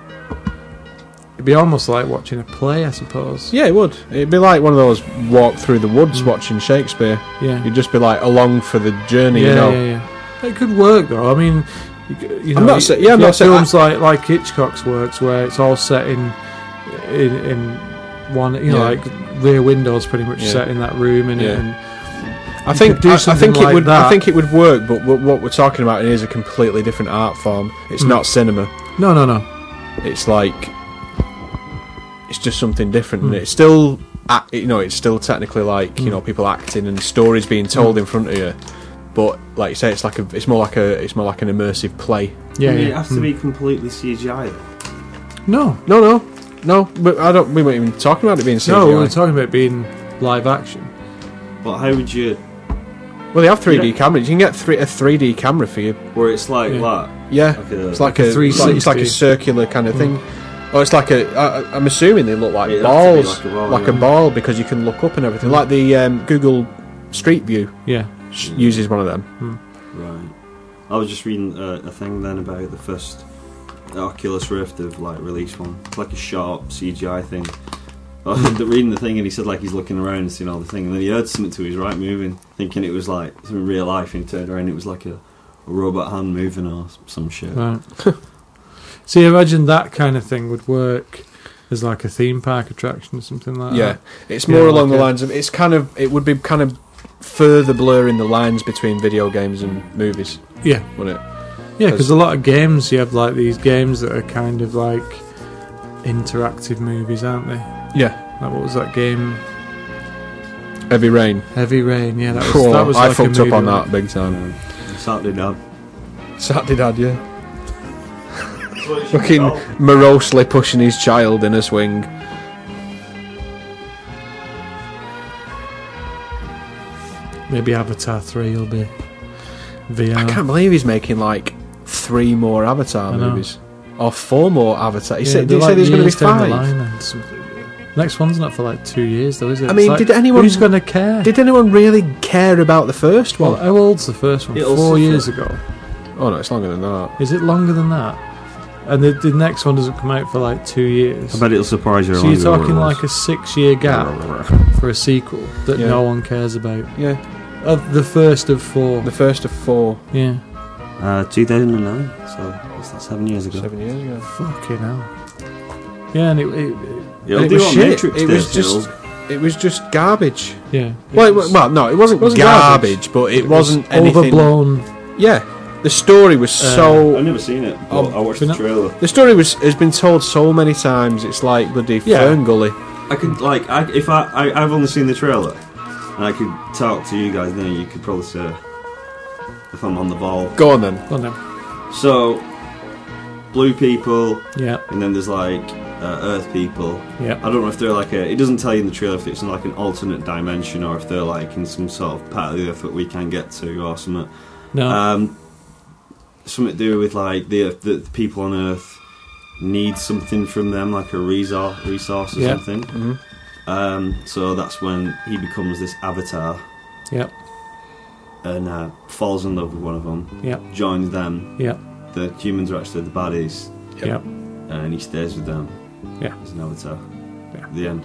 it'd be almost like watching a play, I suppose. Yeah, it would. It'd be like one of those walk through the woods Mm. watching Shakespeare. Yeah, You'd just be like along for the journey, yeah, you know. yeah, yeah. It could work though. I mean, you, c- you know, I'm not you- sa- yeah, you I'm have not saying- films like like Hitchcock's works where it's all set in in, in one. You know, Yeah. like Rear Windows, pretty much Yeah. set in that room, and, Yeah. and I You think could do I, I something think it like would. I that. think it would work, but what, what we're talking about is a completely different art form. It's Mm. not cinema. no, no, no. It's like it's just something different. Mm. And it's still, act, you know, it's still technically like you Mm. know people acting and stories being told in front of you. But like you say, it's like a, it's more like a, it's more like an immersive play. Yeah, I mean, yeah. it has to Mm. be completely C G I. No, No, no, no. But I don't. We weren't even talking about it being C G I. no, we were talking about being live action. But how would you? Well, they have three D Yeah. cameras. You can get three, a three D camera for you. Where it's like Yeah. that. Yeah, Like a, it's like a a, it's like, it's like a three sixty. circular kind of thing. Oh, it's like a. I, I'm assuming they look like It'd have to be balls, like a ball, like yeah. a ball, because you can look up and everything. Like the um, Google Street View Yeah, sh- uses one of them. Right. I was just reading uh, a thing then about the first Oculus Rift have like released one. It's like a sharp C G I thing. I was reading the thing and he said like he's looking around and seeing all the thing, and then he heard something to his right moving, thinking it was like some real life, and he turned around and it was like a, a robot hand moving or s- some shit. right. See, imagine that kind of thing would work as like a theme park attraction or something like Yeah, that. it's Yeah, more like along the a- lines of. It's kind of. It would be kind of further blurring the lines between video games and movies, Yeah, wouldn't it? yeah, because a lot of games you have like these games that are kind of like interactive movies, aren't they? Yeah. Like what was that game? Heavy Rain. Heavy Rain. Yeah, that was. Oh, that was I like fucked a up on movie, that big time. Um, Saturday Dad. Saturday Dad, yeah. Fucking morosely pushing his child in a swing. Maybe Avatar three will be V R. I can't believe he's making like three more Avatar I know. movies. Or four more Avatar. He Yeah, said, they're did he say like there's going to be years down the five? line and something. Next one's not for like two years though, is it? I It's mean, like, did anyone- Who's going to care? Did anyone really care about the first well, one? how old's the first one? It'll Four suffer. years ago. Oh no, it's longer than that. Is it longer than that? And the, the next one doesn't come out for like two years. I bet it'll surprise you. So you're talking like a six-year gap for a sequel that Yeah. no one cares about. Yeah, Of the first of four. the first of four, Yeah. uh, two thousand nine. So what's that? Seven years ago. seven years ago. Fucking hell. Yeah, and it, it, it It'll And it do was what shit. Matrix It did, was just- it'll- It was just garbage. yeah. Well, it, was wa- well, no, it wasn't, wasn't garbage, garbage. but it, it wasn't was anything. overblown. Yeah, the story was Uh, so. I've never seen it, but Oh, I watched been the up- trailer. The story was has been told so many times. It's like bloody Yeah. Fern Gully. I could like, I, if I, I, I've only seen the trailer, and I could talk to you guys. Then you could probably say if I'm on the ball. Go on then. Go on then. So, blue people, Yeah, and then there's like uh, Earth people. yeah. I don't know if they're like a. It doesn't tell you in the trailer if it's in like an alternate dimension or if they're like in some sort of part of the Earth that we can't get to or something. No. Um, something to do with like the, the the people on Earth need something from them, like a resource, resource or Yeah. something. Mhm. Um, so that's when he becomes this avatar yeah, and uh, falls in love with one of them. yeah, Joins them. yeah, The humans are actually the baddies, yeah. and he stays with them. Yeah. As an avatar. Yeah. The end.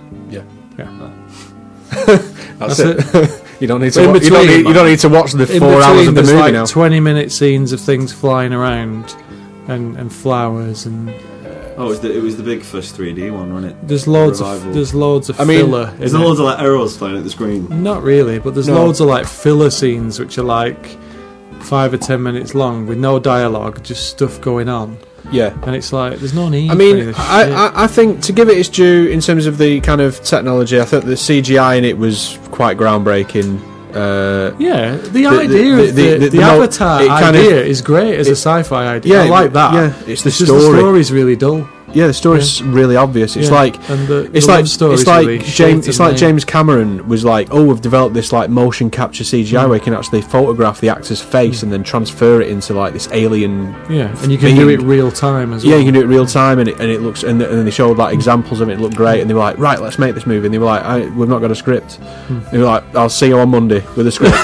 That's, That's it. you don't need to. In Wa- you, don't between- need, you don't need to watch the In four hours between, of the there's movie like now. twenty minute scenes of things flying around and, and flowers and Oh, it was the, it was the big first three D one, wasn't it? there's loads of Revival. there's loads of I mean, filler. There's in it. loads of like arrows flying at the screen. Not really, but there's No. loads of like filler scenes which are like five or ten minutes long with no dialogue, just stuff going on, Yeah. and it's like there's no need. I for any mean, of this I, shit. I, I think to give it its due in terms of the kind of technology, I think the C G I in it was quite groundbreaking. Uh, yeah, the, the- idea the- of the- the, the- the, the mo- Avatar it kind of- idea is great as a it- sci-fi idea. yeah, I like that. Yeah, it's the It's just story. the story's really dull. Yeah, the story's really obvious. It's Yeah, like and the, it's the like love story's it's like really James. shit It's and like lame. James Cameron was like, "Oh, we've developed this like motion capture C G I Mm. where you can actually photograph the actor's face and then transfer it into like this alien." Yeah, and you can do being- it real time as Yeah, well. you can do it real time, and it, and it looks. And, and then they showed like examples of it. It looked great, and they were like, "Right, let's make this movie." And they were like, I, "We've not got a script." Hmm. They were like, "I'll see you on Monday with a script."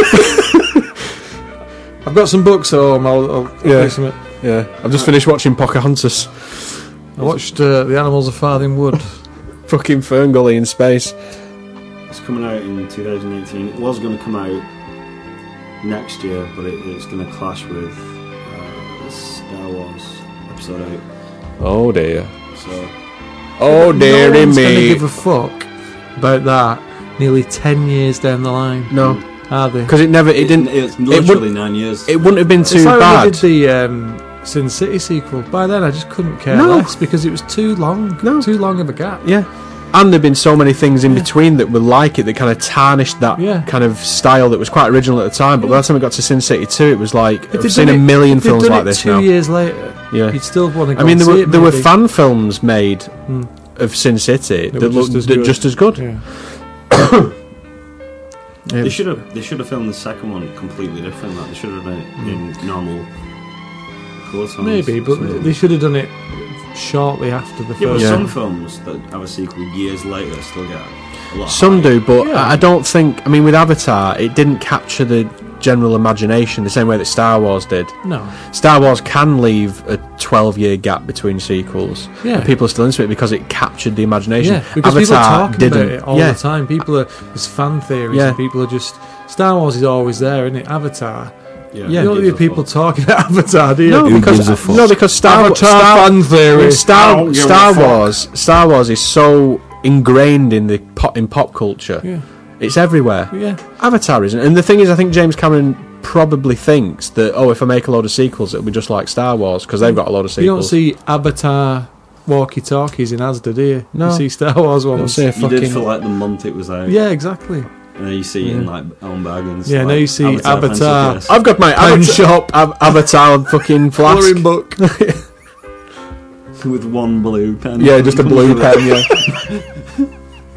I've got some books at home. I'll, I'll Yeah. play some. I Yeah, I've just finished watching Pocahontas. watched uh, The Animals of Farthing Wood. Fucking Fern Gully in space. It's coming out in two thousand eighteen. It was going to come out next year, but it, it's going to clash with uh, Star Wars Episode eight. Oh dear. So Oh no dearie one's going to me. give a fuck about that nearly ten years down the line, No, are they? because it never. It didn't. It's would- literally nine years. It wouldn't have been It's too like when bad. they did the um, Sin City sequel. By then, I just couldn't care No. less because it was too long. No. Too long of a gap. Yeah, and there've been so many things in between that were like it that kind of tarnished that Yeah. kind of style that was quite original at the time. But by the time we got to Sin City two, it was like If I've they'd seen done a it- million if they'd films done like it this two now. years later, Yeah. you'd still want to go I mean, and there see were it, there were maybe. fan films made of Sin City that were looked just as that good. just as good. Yeah. Yeah. They should have. They should have filmed the second one completely different. Like they should have done it in normal colour tones. Maybe, but So- they should have done it shortly after the yeah, but first Yeah. some one. films that have a sequel years later still get a lot. Some higher. do, but Yeah. I I don't think. I mean, with Avatar, it didn't capture the general imagination the same way that Star Wars did. No. Star Wars can leave a twelve-year gap between sequels. Yeah. And people are still into it because it captured the imagination. Yeah, because people are Avatar talking didn't. about it all yeah. the time. People are there's fan theories, Yeah. and people are just Star Wars is always there, isn't it? Avatar. Yeah, You don't gives hear a people fuck. talking about Avatar, do you? No, Who because gives a fuck? no, because Star, Avatar Star fan I mean, theory. Star, don't give a Star fuck. Wars, Star Wars is so ingrained in the pop, in pop culture. Yeah, It's everywhere. yeah. Avatar isn't. And the thing is, I think James Cameron probably thinks that oh, if I make a load of sequels, it'll be just like Star Wars because they've got a load of You don't sequels. see Avatar walkie-talkies in Asda, do you? No. You see Star Wars You don't ones. see a You fucking. did for like the month it was out. Yeah, exactly. And then you see it in Yeah. like Elm Baggins. Yeah, like, now you see Avatar pencil Avatar. case. I've got my Pen Avatar, shop. Av- Avatar fucking flask. Colouring book. with one blue pen. Yeah, just a blue Comes with pen. it. Yeah.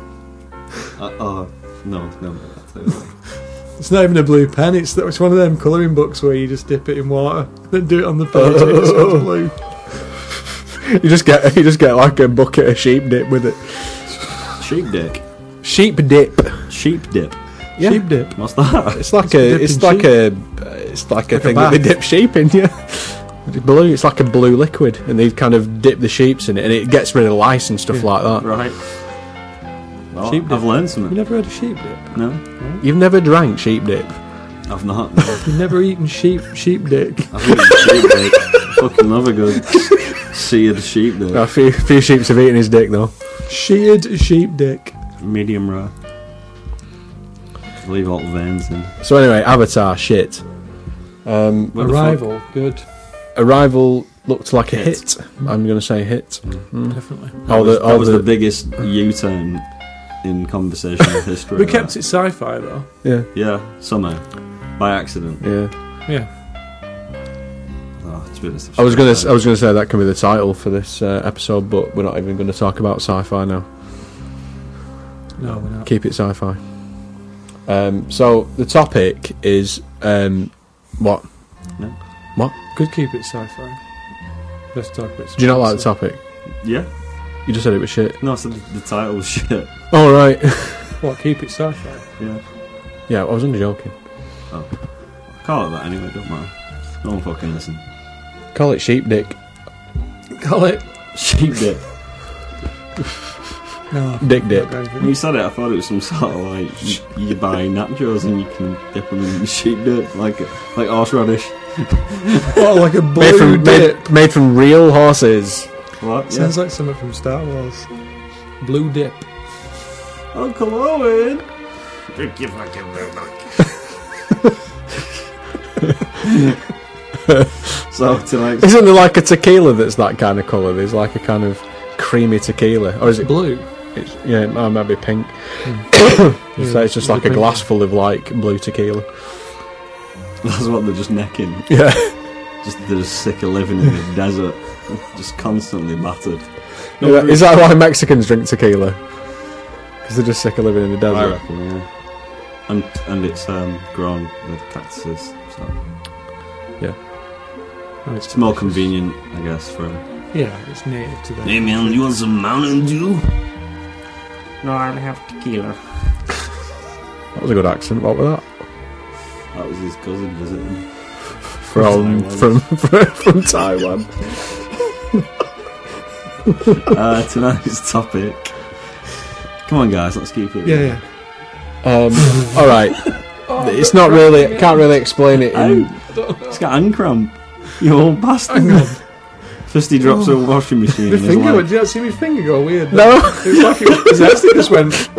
Uh, oh no, no. That's it. It's not even a blue pen. It's it's one of them colouring books where you just dip it in water, then do it on the page, and it just goes blue. You just get you just get like a bucket of sheep dip with it. Sheep dick. Sheep dip. Sheep dip. Yeah. Sheep dip. What's that? It's like It's a dipping it's like sheep. a it's like a Like a thing that they bath. dip sheep in. Yeah. It's blue. It's like a blue liquid, and they kind of dip the sheeps in it, and it gets rid of lice and stuff Yeah. like that. Right. Well, Sheep dip. I've learned You something. never had a sheep dip? No, You've never drank sheep dip? I've not. No. You've never eaten sheep sheep dick? I've eaten sheep dick. Fucking love a good seared sheep dick. A few few sheeps have eaten his dick though. Sheared sheep dick. Medium rare. Leave all the veins in. So anyway, Avatar shit. Um, What the Arrival, good, Arrival looked like a hit. Hit. I'm going to say hit. definitely. That Oh, was, the- that oh, was the- the biggest U-turn in conversational history. We kept it sci-fi though. Yeah, Yeah, somehow. By accident. yeah. Yeah. Oh, it's been a I was gonna, I was gonna say that can be the title for this uh, episode, but we're not even going to talk about sci-fi now. No, we're not. Keep it sci-fi. Um, so the topic is um, what? Could keep it sci-fi. Let's talk about. Do you not like the topic? Yeah? You just said it was shit. No, I said the, the title was shit. All right. What? Keep it sci-fi. Yeah. Yeah, I was only joking. Call it that anyway, don't matter. No one fucking listen. Call it sheep dick. Call it. Sheep dip. No. Dick dip. When you said it, I thought it was some sort of like you, you buy nachos and you can dip them in sheep dip, like like horseradish. What? Like a Made blue from dip. made, made from real horses. What? Sounds like something from Star Wars. Blue dip. Uncle Owen. Drink your fucking milk. So tonight, Isn't there like a tequila that's that kind of colour? There's like a kind of creamy tequila, or is it? Blue. It's, yeah, it might be pink. Yeah, So it's just like a pink. glass full of like blue tequila. that's what they're just necking. Yeah. Just they're just sick of living in the desert, just constantly battered. Is that- is that why Mexicans drink tequila? Because they're just sick of living in the I desert. reckon, yeah. And and it's um, grown with cactuses, so Oh, it's more convenient, I guess, for them. Yeah, it's native to them. Hey man, you want some Mountain Dew? No, I'll have tequila. That was a good accent. What was that? That was his cousin visiting. From Taiwan. from from, from Taiwan. Uh, tonight's topic. Come on, guys, let's keep it. Yeah, yeah. Um, all right. It's not really. Can't really explain it. In, Ow, it's got hand cramp. You old bastard. First he drops a washing machine The in his finger, leg. did you not see my finger go weird? no. It was like it, his actually just went.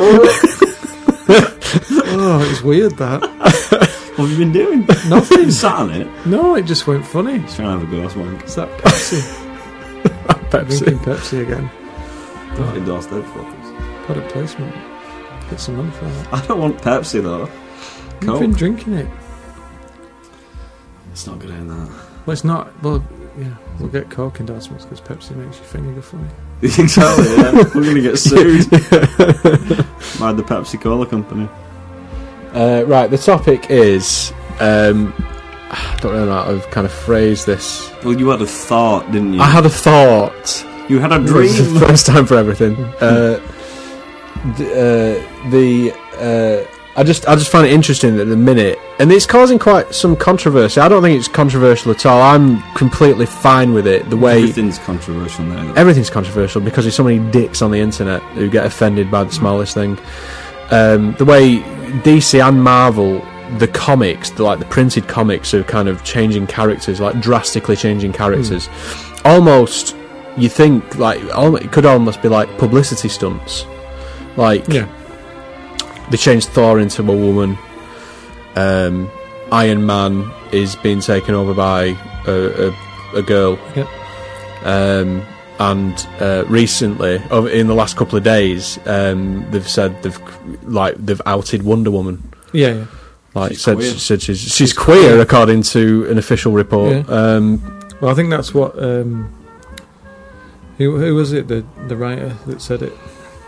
Oh, it's weird that. What have you been doing? Nothing. You sat on it. No, it just went funny. He's trying to have a ghost wank. It's that Pepsi. Pepsi. Drinking Pepsi again. Don't endorse dead fuckers. Product placement. Get some money for that. I don't want Pepsi though. You've Coke. been drinking it. It's not good in that. Well, it's not. Well, yeah, we'll get Coke endorsements because Pepsi makes your finger go funny. Exactly, yeah. We're going to get sued by the Pepsi Cola company. Uh, right, the topic is. Um, I don't really know how to kind of phrase this. Well, you had a thought, didn't you? I had a thought. You had a It was dream. the first time for everything. Uh, d- uh, the uh, I just I just find it interesting that at the minute, and it's causing quite some controversy. I don't think it's controversial at all. I'm completely fine with it. The way Everything's controversial now. though. everything's controversial because there's so many dicks on the internet who get offended by the smallest thing. Um, the way D C and Marvel, the comics, the, like the printed comics, are kind of changing characters, like drastically changing characters. Almost, you think like al- it could almost be like publicity stunts. Like Yeah. they changed Thor into a woman. Um, Iron Man is being taken over by a, a, a girl. Yep. Um, and uh, recently, over in the last couple of days, um, they've said they've like they've outed Wonder Woman. Yeah, yeah. Like She's said, queer. said she's she's queer according to an official report. Yeah. Um, Well, I think that's what. Um, who who was it? The the writer that said it.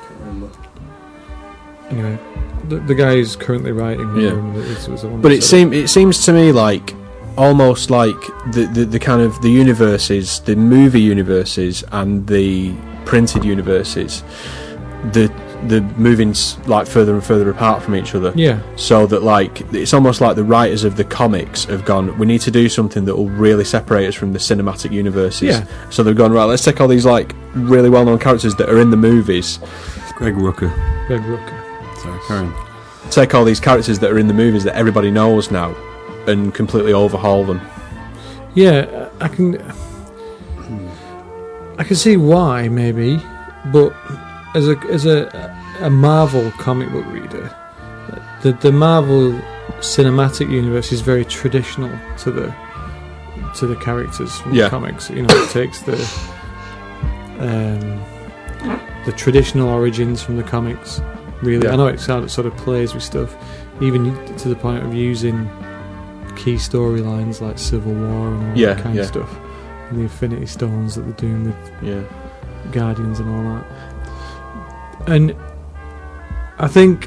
Anyway, the, the guy who's currently writing. Yeah. um, is- was the one But that it said seem it seems to me like almost like the, the the kind of the universes, the movie universes and the printed universes, the the moving s- like further and further apart from each other. Yeah, So that like it's almost like the writers of the comics have gone, we need to do something that will really separate us from the cinematic universes. Yeah. So they've gone, right, let's take all these like really well known characters that are in the movies, Greg Rucker. Greg Rucka. Sorry, Karen. take all these characters that are in the movies that everybody knows now and completely overhaul them. Yeah, I can. I can see why, maybe, but as a as a a Marvel comic book reader, the the Marvel cinematic universe is very traditional to the to the characters from Yeah. the comics. You know, it takes the um, the traditional origins from the comics. Really, Yeah. I know it sort of, sort of plays with stuff, even to the point of using key storylines like Civil War and all Yeah, that kind yeah. of stuff, and the Infinity Stones that they're doing with Yeah. Guardians and all that. And I think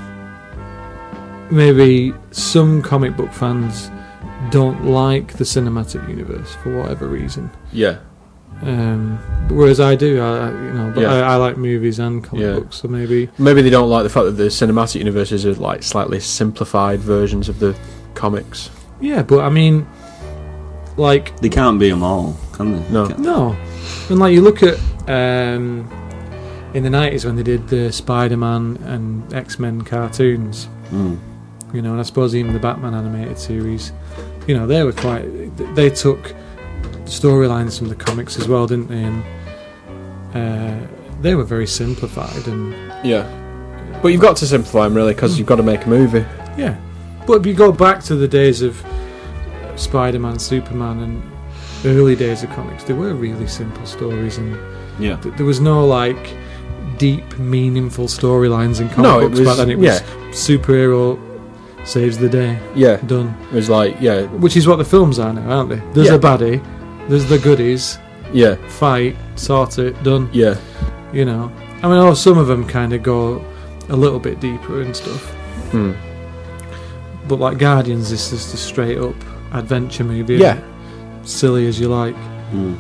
maybe some comic book fans don't like the cinematic universe for whatever reason. Yeah. Um, whereas I do, I, I- you know, but Yeah. I, I like movies and comic Yeah. books, so maybe Maybe they don't like the fact that the cinematic universes are like slightly simplified versions of the comics. yeah. But I mean, like They can't be them all, can they? No. Can't- no, and like you look at um, in the nineties when they did the Spider-Man and X-Men cartoons. Mm. You know, and I suppose even the Batman animated series, you know, they were quite. They took storylines from the comics as well, didn't they? And uh, they were very simplified and Yeah. But you've got to simplify them really because you've got to make a movie. yeah. But if you go back to the days of Spider-Man, Superman, and early days of comics, they were really simple stories, and Yeah. th- there was no like deep, meaningful storylines in comic No, it books was- back then. It was yeah. superhero saves the day, Yeah. done. It was like, yeah, Which is what the films are now, aren't they? There's Yeah. a baddie, there's the goodies, yeah, fight, sort it, done. yeah, You know, I mean, oh, some of them kind of go a little bit deeper and stuff. hmm. But like Guardians is just a straight up adventure movie. isn't Yeah. it? Silly as you like. Mm.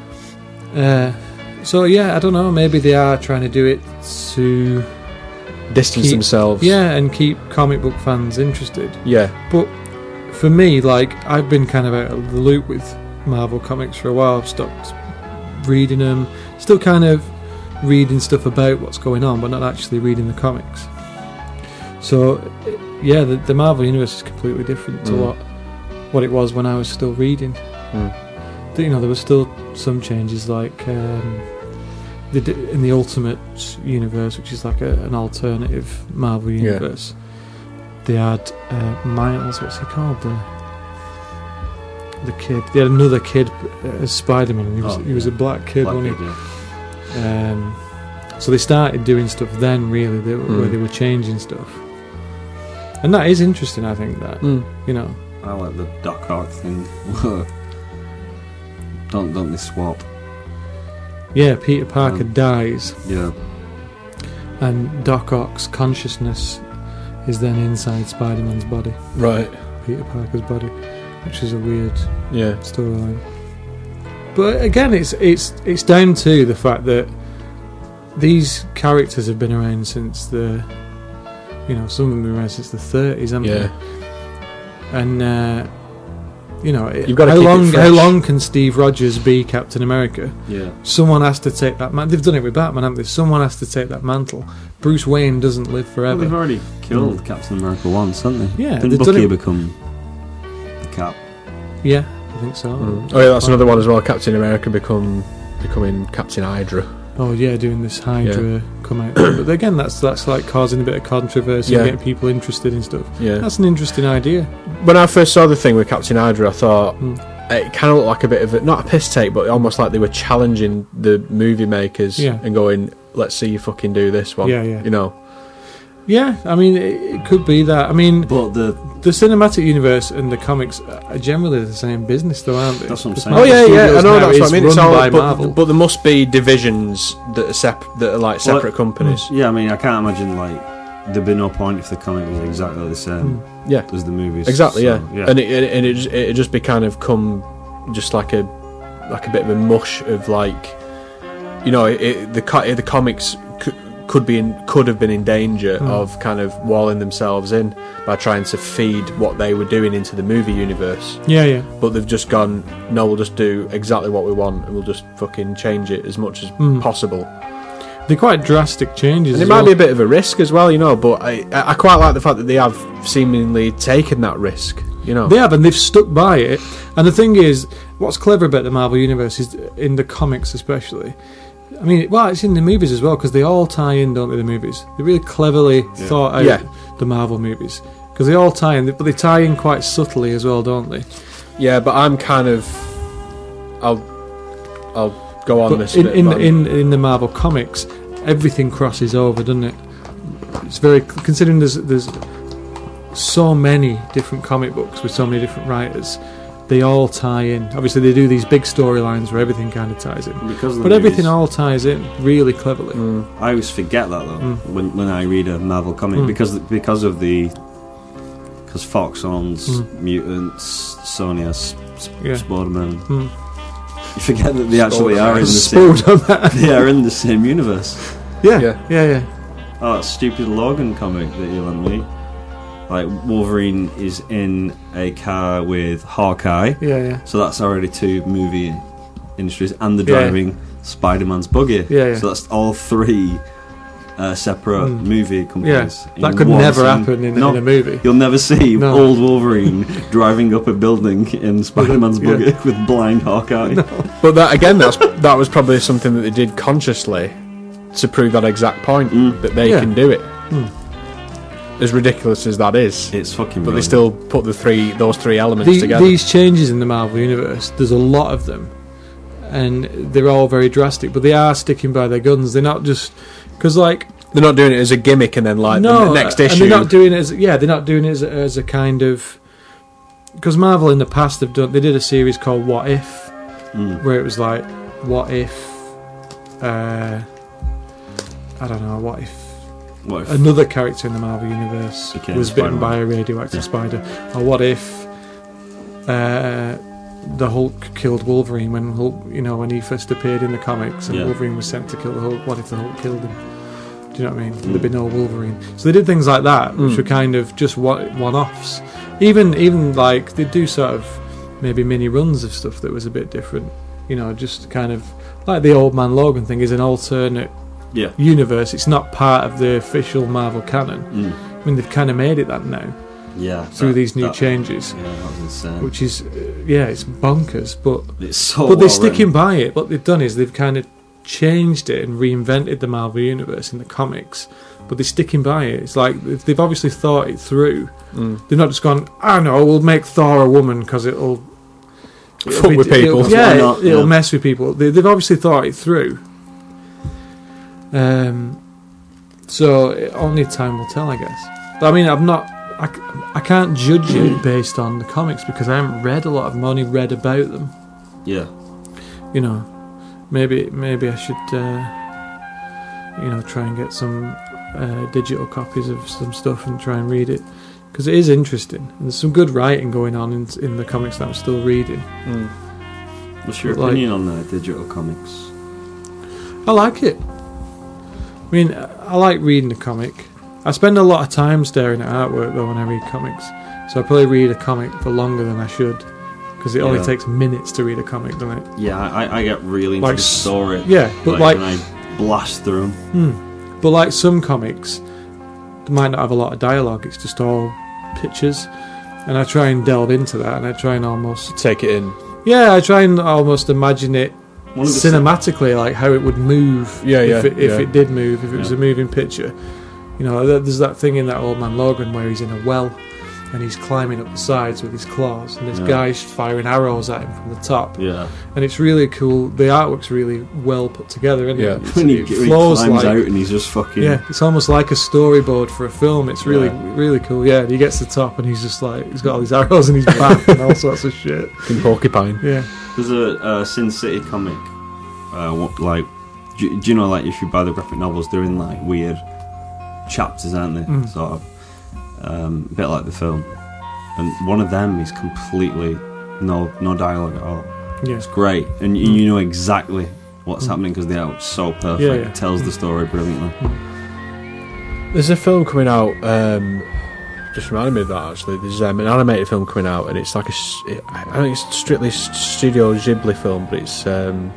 Uh, so yeah, I don't know. Maybe they are trying to do it to Distance Keep- themselves. yeah, and keep comic book fans interested. Yeah. But for me, like, I've been kind of out of the loop with Marvel comics for a while. I've stopped reading them. Still kind of reading stuff about what's going on, but not actually reading the comics. So, yeah, the, the Marvel universe is completely different to Mm. what what it was when I was still reading. Mm. You know, there were still some changes, like um, they did in the Ultimate universe, which is like a, an alternative Marvel Yeah. universe. They had uh, Miles. What's he called? The the kid. They had another kid uh, as Spider-Man. And he was Oh, he was yeah. a black kid, Black wasn't Kid, he? yeah. Um, So they started doing stuff then, really, they, Mm. where they were changing stuff. And that is interesting, I think, that, Mm. you know. I like the Doc Ock thing. don't don't they swap? Yeah, Peter Parker Um, dies, Yeah. and Doc Ock's consciousness is then inside Spider-Man's body, Right. Peter Parker's body, which is a weird Yeah. storyline. But again, it's it's it's down to the fact that these characters have been around since the, you know, some of them have been around since the thirties, haven't Yeah. they? And uh, you know, it- You've gotta how keep it long fresh. how long can Steve Rogers be Captain America? Yeah. Someone has to take that man. They've done it with Batman, haven't they? Someone has to take that mantle. Bruce Wayne doesn't live Well, forever. they've already killed Captain America once, haven't they? Yeah, Didn't they've done Bucky it- become the Cap? Yeah, I think so. Mm. Oh yeah, that's another one as well. Captain America become becoming Captain Hydra. Oh yeah, doing this Hydra come out. But again, that's that's like causing a bit of controversy, Yeah. and getting people interested in stuff. Yeah. That's an interesting idea. When I first saw the thing with Captain Hydra, I thought Mm. it kind of looked like a bit of a, not a piss take, but almost like they were challenging the movie makers Yeah. and going, "Let's see you fucking do this one." Yeah, yeah. You know. Yeah, I mean, it, it could be that. I mean, But the the cinematic universe and the comics are generally the same business, though, aren't they? That's what I'm Because saying. Oh yeah, Marvel yeah. I Studios know now that's what is I mean. It's run all, by but, Marvel. but there must be divisions that are sep- that are like separate Well, companies. yeah, I mean, I can't imagine like there'd be no point if the comic was exactly the same Mm. Yeah. as the movies. Exactly. So, yeah. And it it and it just, it'd just be kind of come just like a like a bit of a mush of like, you know, it, it, the co- the comics could, could be in, could have been in danger Mm. of kind of walling themselves in by trying to feed what they were doing into the movie universe. yeah, yeah. But they've just gone, no, we'll just do exactly what we want and we'll just fucking change it as much as Mm. possible. They're quite drastic changes. And it as might well. be a bit of a risk as well, you know, but I, I quite like the fact that they have seemingly taken that risk, you know. They have, and they've stuck by it. And the thing is, what's clever about the Marvel Universe is, in the comics especially, I mean, well, it's in the movies as well, because they all tie in, don't they, the movies? They really cleverly thought out Yeah. the Marvel movies. Because they all tie in, but they tie in quite subtly as well, don't they? Yeah, but I'm kind of... I'll I'll go on But this in, bit. in, but in, in the Marvel comics, everything crosses over, doesn't it? It's very... Considering there's, there's so many different comic books with so many different writers, they all tie in. Obviously, they do these big storylines where everything kind of ties in. because of the But everything movies, all ties in really cleverly. Mm. I always forget that though Mm. when when I read a Marvel comic Mm. because because of the because Fox owns Mm. Mutants, Sony has Sp- Yeah. Spider-Man. Mm. You forget that they actually are in the Spoiled same. on that. They are in the same universe. Yeah, Yeah. yeah, yeah. Oh, that stupid Logan comic that you lent me. Like Wolverine is in a car with Hawkeye, Yeah, yeah. so that's already two movie industries, and they're Yeah. driving Spider-Man's buggy. Yeah, yeah. So that's all three uh, separate Mm. movie Yeah, companies. that in could one never scene. happen in, No, in a movie. You'll never see No. old Wolverine driving up a building in Spider-Man's Yeah. buggy with blind Hawkeye. But that again, that's that was probably something that they did consciously to prove that exact point Mm. that they Yeah. can do it. Mm. As ridiculous as that is, It's fucking. but they brilliant. still put the three those three elements The, together. these changes in the Marvel Universe, there's a lot of them. And they're all very drastic, but they are sticking by their guns. They're not just... Because, like... They're not doing it as a gimmick and then like no, the next and issue. they're not doing it as... Yeah, they're not doing it as, as a kind of... Because Marvel in the past have done... They did a series called What If, Mm. where it was like, what if... Uh, I don't know, what if... What if? another character in the Marvel Universe Became was bitten Spider-Man. by a radioactive Yeah. spider? Or what if uh, the Hulk killed Wolverine when Hulk, you know, when he first appeared in the comics and Yeah. Wolverine was sent to kill the Hulk? What if the Hulk killed him? Do you know what I mean? Mm. There'd be no Wolverine. So they did things like that, which Mm. were kind of just one- one-offs. Even, even like they do sort of maybe mini runs of stuff that was a bit different. You know, just kind of like the Old Man Logan thing is an alternate Yeah. universe. It's not part of the official Marvel canon. Mm. I mean, they've kind of made it that now Yeah. through that- these new that- changes, Yeah, that was insane. which is, uh, yeah, it's bonkers. But It's so. but they're well sticking written. by it. What they've done is they've kind of changed it and reinvented the Marvel universe in the comics. But they're sticking by it. It's like if they've obviously thought it through. Mm. They've not just gone, I know, we'll make Thor a woman because it'll, it'll Fuck be- with people. it'll- yeah, Why not? it'll Yeah. mess with people. They, they've obviously thought it through. Um, so it, only time will tell, I guess. But I mean, I'm not. I, c- I can't judge it based on the comics because I haven't read a lot of them. I've only read about them. Yeah. You know, maybe maybe I should, uh, you know, try and get some uh, digital copies of some stuff and try and read it because it is interesting. And there's some good writing going on in in the comics that I'm still reading. Mm. What's your Like- opinion on the digital comics? I like it. I mean, I like reading a comic. I spend a lot of time staring at artwork though when I read comics, so I probably read a comic for longer than I should because it only Yeah. takes minutes to read a comic, doesn't it? Yeah, I, I get really into Like the s- story. Yeah, but like, and I blast through them. hmm, but like some comics, they might not have a lot of dialogue. It's just all pictures, and I try and delve into that, and I try and almost Take it in. yeah, I try and almost imagine it One of the cinematically, like how it would move. Yeah, if yeah, it, if yeah. it did move, if it was Yeah. a moving picture. You know, there- there's that thing in that Old Man Logan where he's in a well and he's climbing up the sides with his claws, and this Yeah. guy's firing arrows at him from the top, Yeah. and it's really cool. The artwork's really well put together, isn't Yeah. it? It's- When he, it when he flows climbs like out and he's just fucking. yeah, it's almost like a storyboard for a film. It's really, Yeah. really cool. Yeah, and he gets to the top and he's just like he's got all these arrows in his back and all sorts of shit. Fucking porcupine. Yeah, There's a, a Sin City comic. Uh, what, like, do, do you know, like, if you buy the graphic novels, they're in like weird chapters, aren't they? Mm. Sort of. Um, a bit like the film. And one of them is completely no no dialogue at all. yeah. It's great, and you, Mm. you know exactly what's Mm. happening because the art's so perfect. Yeah, yeah. It tells the story brilliantly. There's a film coming out. Um, just reminded me of that actually. There's um, an animated film coming out, and it's like a. s- It, I think it's strictly s- Studio Ghibli film, but it's um,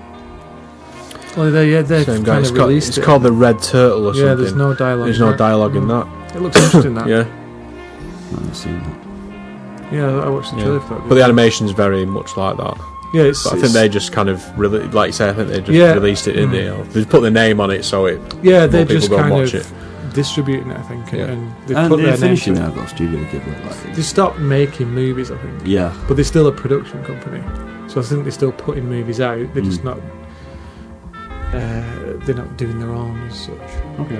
Well, they yeah they've same guy. kind It's, of called, released it's it. called The Red Turtle or something. yeah, there's no dialogue. There's in no that. dialogue in Mm. that. It looks interesting. That Yeah, I've never seen that. yeah, I watched the yeah. trailer for that. But the animation's very much like that. yeah, it's, But I it's- think they just kind of, rele- like you say, I think they just Yeah. released it in Mm. there. They put the name on it, so it yeah more they're people just go and kind watch of it. distributing it, I think, and, Yeah. and they And put they're their name finishing to now, it. though, Studio Ghibli. Like, They stopped making movies, I think, yeah. but they're still a production company. So I think they're still putting movies out. They're just Mm. not. Uh, they're not doing their own as such. Okay.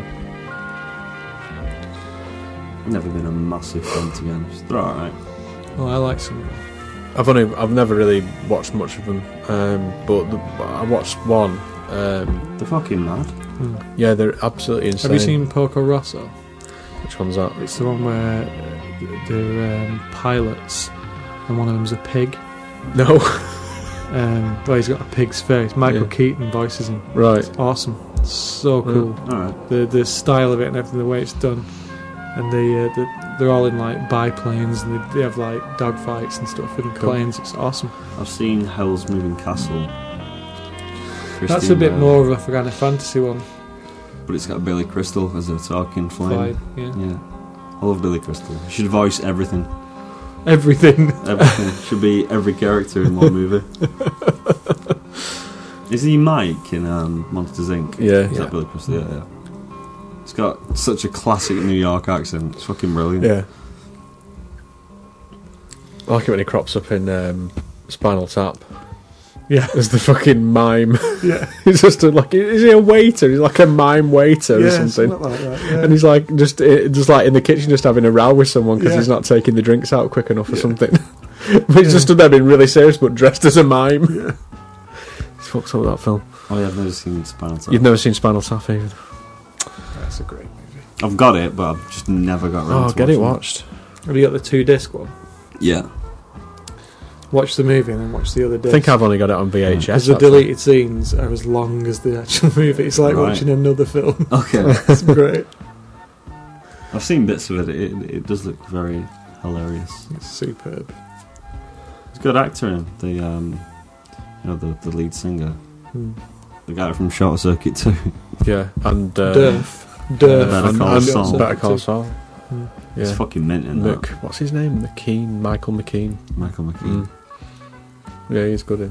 I've never been a massive fan, to be honest. They're alright. Well, I like some. I've only, I've never really watched much of them, um, but the, I watched one. Um, They're fucking mad. Hmm. yeah, they're absolutely insane. Have you seen Porco Rosso? Which one's that? It's the one where uh, they're um, pilots, and one of them's a pig. No. Um, well, he's got a pig's face. Michael Yeah. Keaton voices him. Right. It's awesome. It's so cool. Alright. The the style of it and everything, the way it's done, and they uh, the, they're all in like biplanes, and they, they have like dogfights and stuff in Cool. planes. It's awesome. I've seen Hell's Moving Castle. That's a Christine bit Bale. more of a kind of fantasy one. But it's got Billy Crystal as a talking flame. Vibe, yeah. Yeah. I love Billy Crystal. He should voice everything. Everything. Everything. Should be every character in one movie. Is he Mike in um, Monsters Incorporated? Yeah. Is Yeah. that Billy Crystal? Yeah, yeah. He's got such a classic New York accent. It's fucking brilliant. Yeah. I like it when he crops up in um, Spinal Tap. Yeah. As the fucking mime. Yeah. He's just a, like, is he a waiter? He's like a mime waiter or Yeah, something. like that. Yeah. And he's like just uh, just like in the kitchen, just having a row with someone because Yeah. he's not taking the drinks out quick enough or Yeah. something. But he's Yeah. just stood there being really serious, but dressed as a mime. Yeah. It's fucked up, that film. Oh yeah, I've never seen Spinal Tap. You've never seen Spinal Tap either. That's a great movie. I've got it, but I've just never got around Oh, to get it watching watched. Have you got the two disc one? Yeah. Watch the movie and then watch the other I disc. think I've only got it on V H S. Because the actually. deleted scenes are as long as the actual movie. It's like Right. watching another film. Okay. It's great. I've seen bits of it. It, it does look very hilarious. It's superb. It's a good actor in it. The um, you know, the, the lead singer, Hmm. the guy from Short Circuit too. Yeah, and uh, Durf. uh, Durf. Better and- Call and Saul. Better Call Saul. Mm. It's Yeah, fucking mint in Mc, that. what's his name? McKean, Michael McKean. Michael McKean. Mm. Yeah, he's good in.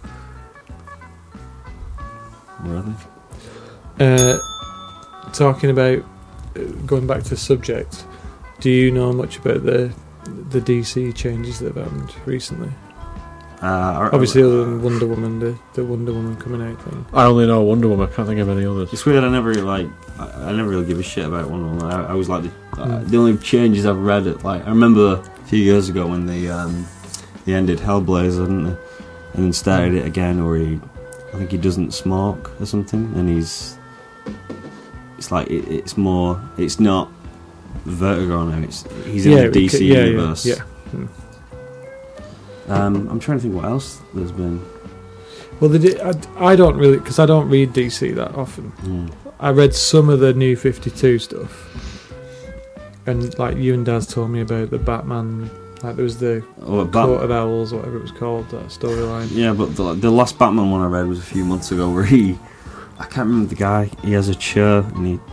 Where are they? Uh, talking about uh, going back to the subject, do you know much about the the D C changes that have happened recently? Uh, Obviously, other than Wonder Woman, the, the Wonder Woman coming out thing. I only know Wonder Woman. I can't think of any others. It's weird. I never really like. I, I never really give a shit about Wonder Woman. I, I was like the, uh, Mm. the only changes I've read. It like I remember a few years ago when they um, they ended Hellblazer, didn't they? And then started it again, where he, I think he doesn't smoke or something, and he's. It's like it, it's more. It's not Vertigo now. It's he's in Yeah, the D C yeah, yeah, universe. yeah. Mm. Um, I'm trying to think what else there's been. Well, they did, I, I don't really, because I don't read D C that often. Mm. I read some of the New fifty-two stuff, and like you and Daz told me about the Batman. Like there was the Oh, Bat- Court of Owls, or whatever it was called, that storyline. Yeah, but the, the last Batman one I read was a few months ago, where he, I can't remember the guy. He has a chair, and he,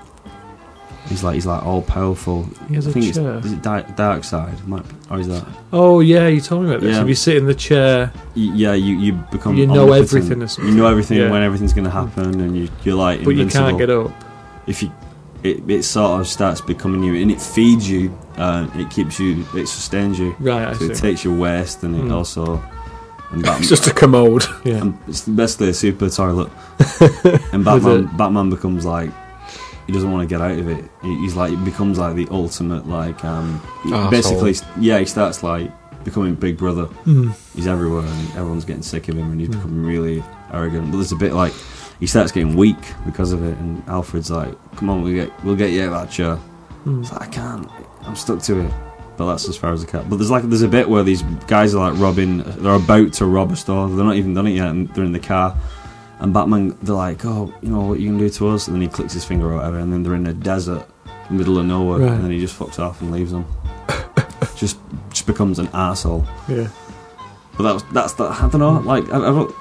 he's like he's like all powerful. He has I a think chair. It's, is it Dark, Dark Side? Might be, or is that? Oh yeah, you told me about this. Yeah. If you sit in the chair, Y- Yeah, you you become. you know omnipotent. everything or You something. know everything Yeah. when everything's going to happen, and you you're like but you invincible. can't get up. If you, it it sort of starts becoming you, and it feeds you. Uh, it keeps you. It sustains you. Right, I So it see. takes your waste, and it Mm. also. And Batman, It's just a commode. Yeah. and it's basically a super toilet. And With Batman, it. Batman becomes like he doesn't want to get out of it. He, he's like he becomes like the ultimate like um. he- Arsehole. basically, yeah, he starts like becoming Big Brother. Mm. He's everywhere, and everyone's getting sick of him, and he's Mm. becoming really arrogant. But there's a bit like he starts getting weak because of it, and Alfred's like, "Come on, we get we'll get you out of that chair." Mm. It's like, I can't. I'm stuck to it. But that's as far as I can. But there's like there's a bit where these guys are like robbing. They're about to rob a store. They're not even done it yet, and they're in the car. And Batman, they're like, "Oh, you know what you can do to us?" And then he clicks his finger or whatever. And then they're in a desert, in the middle of nowhere. Right. And then he just fucks off and leaves them. just just becomes an asshole. Yeah. But that was, that's that. I don't know. Like I, I don't.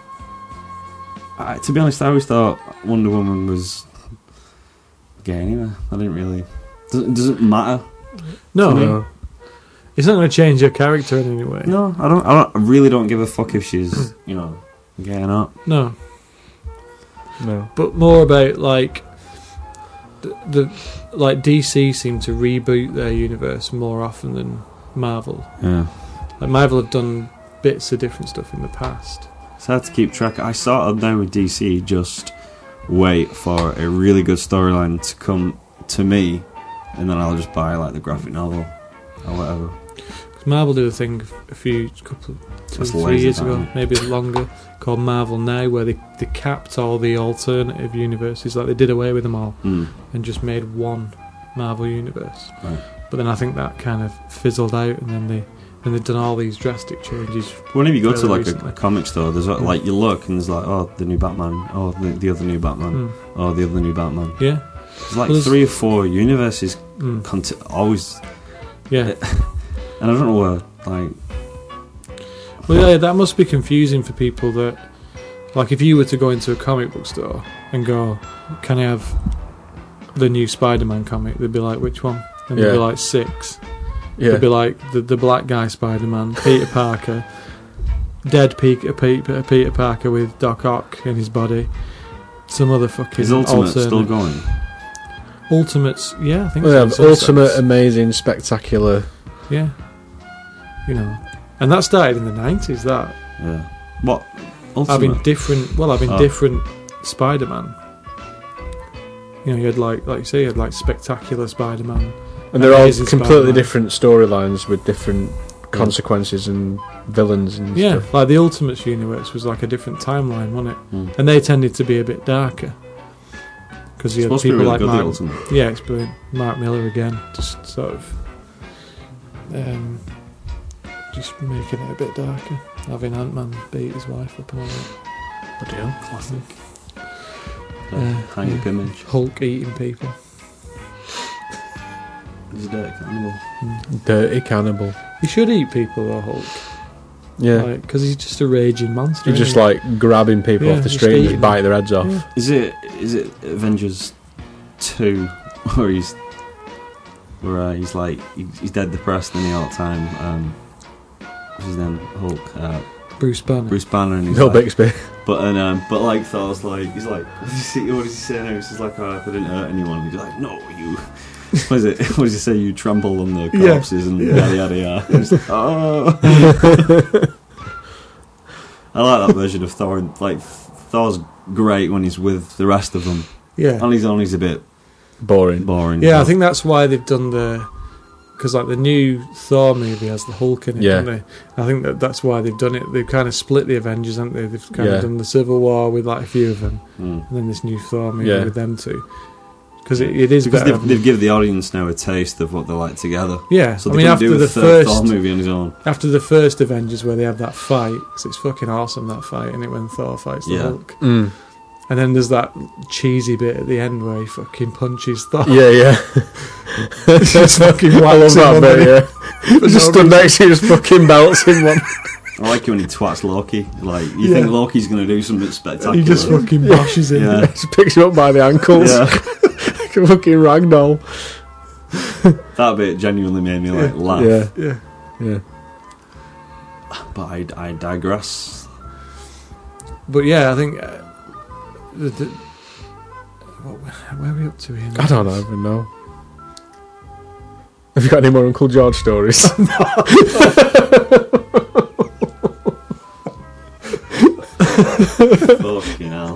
I, to be honest, I always thought Wonder Woman was gay. Anyway, I didn't really. Doesn't doesn't matter. No, No. it's not going to change your character in any way. No, I don't. I don't. I really don't give a fuck if she's, you know, gay or not. No. No. But more about like the, the like D C seem to reboot their universe more often than Marvel. Yeah, Like Marvel have done bits of different stuff in the past. it's hard to keep track. I sort of now with D C just wait for a really good storyline to come to me, and then I'll just buy like the graphic novel or whatever. 'Cause Marvel did a thing a few couple two That's three lazy years time. ago, maybe longer, called Marvel Now, where they, they capped all the alternative universes. Like they did away with them all Mm. and just made one Marvel universe. Right. But then I think that kind of fizzled out, and then they and they've done all these drastic changes. Whenever you go to Fairly like a, recently. a comic store, there's like, like you look and there's like, oh, the new Batman, oh, the, the other new Batman, Mm. oh, the other new Batman. Yeah. There's like Well, there's- three or four universes Mm. conti- always, Yeah. and I don't know where like. Well, yeah, that must be confusing for people that, like, if you were to go into a comic book store and go, "Can I have the new Spider-Man comic?" They'd be like, "Which one?" And they'd Yeah. be like, six. Yeah. They'd be like, the the black guy Spider-Man, Peter Parker, dead Peter, Peter Peter Parker with Doc Ock in his body, some other fucking Is Ultimate alternate- still going? Ultimates, yeah, I think We so. have in some ultimate, sense. amazing, spectacular. Yeah, you know, and that started in the nineties. That Yeah. What? Ultimate? having different, well, having Oh. different Spider-Man. You know, you had like, like you say, you had like spectacular Spider-Man. And they're all Amazing completely Spider-Man. different storylines with different consequences and villains and Yeah, stuff. like the Ultimates universe was like a different timeline, wasn't it? Mm. And they tended to be a bit darker because you had Supposed to be people really like good, the Mark. Ultimate. Yeah, it's brilliant. Mark Miller again, just sort of, um, just making it a bit darker. Having Ant-Man beat his wife up and all that. Bloody hell. Classic. Uh, Yeah, hang up yeah. image. Hulk eating people. He's a dirty cannibal. Dirty cannibal. He should eat people though, Hulk. Yeah. Because he's just a raging monster. You're just isn't he? like grabbing people Yeah, off the just street and eating just bite their heads off. Yeah. Is it? Is it Avengers two, where he's, where uh, he's like he, he's dead depressed and he all the time. Um, what's his name? Hulk. Uh, Bruce Banner. Bruce Banner and he's Bill like, Bixby. But and um, but like Thor's like he's like what does he say? What does he say now? He's like, oh, if I didn't hurt anyone, he's like, no, you. What is it? What does he say? You trample on the Yeah. corpses and Yeah. yada yada yada. And he's like, oh. I like that version of Thor. Like Thor's great when he's with the rest of them. Yeah. On his own, he's a bit Boring. boring. Yeah, I but- think that's why they've done the... Because like the new Thor movie has the Hulk in it, Yeah. don't they? I think that that's why they've done it. They've kind of split the Avengers, haven't they? They've kind Yeah. of done the Civil War with like a few of them, Mm. and then this new Thor movie Yeah. with them too. Because it, it is Because better. they've, they've given the audience now a taste of what they're like together. Yeah, So I they mean couldn't after do the a third Thor first movie on his own. after the first Avengers where they have that fight, because it's fucking awesome that fight, and it when Thor fights the Yeah. Hulk, Mm. and then there's that cheesy bit at the end where he fucking punches Thor. Yeah, yeah. Just fucking I love whacks him that on bit, the- yeah. for Just no stood reason. next to you, just fucking belts in one. I like it when he twats Loki. Like, you Yeah. think Loki's going to do something spectacular. He just fucking bashes him. Yeah. Just picks you up by the ankles. Yeah. Like a fucking ragdoll. That bit genuinely made me like laugh. Yeah, Yeah. yeah. But I, I digress. But yeah, I think. Uh, the, the, what, where are we up to here? now? I don't even know. Have you got any more Uncle George stories? Fucking hell.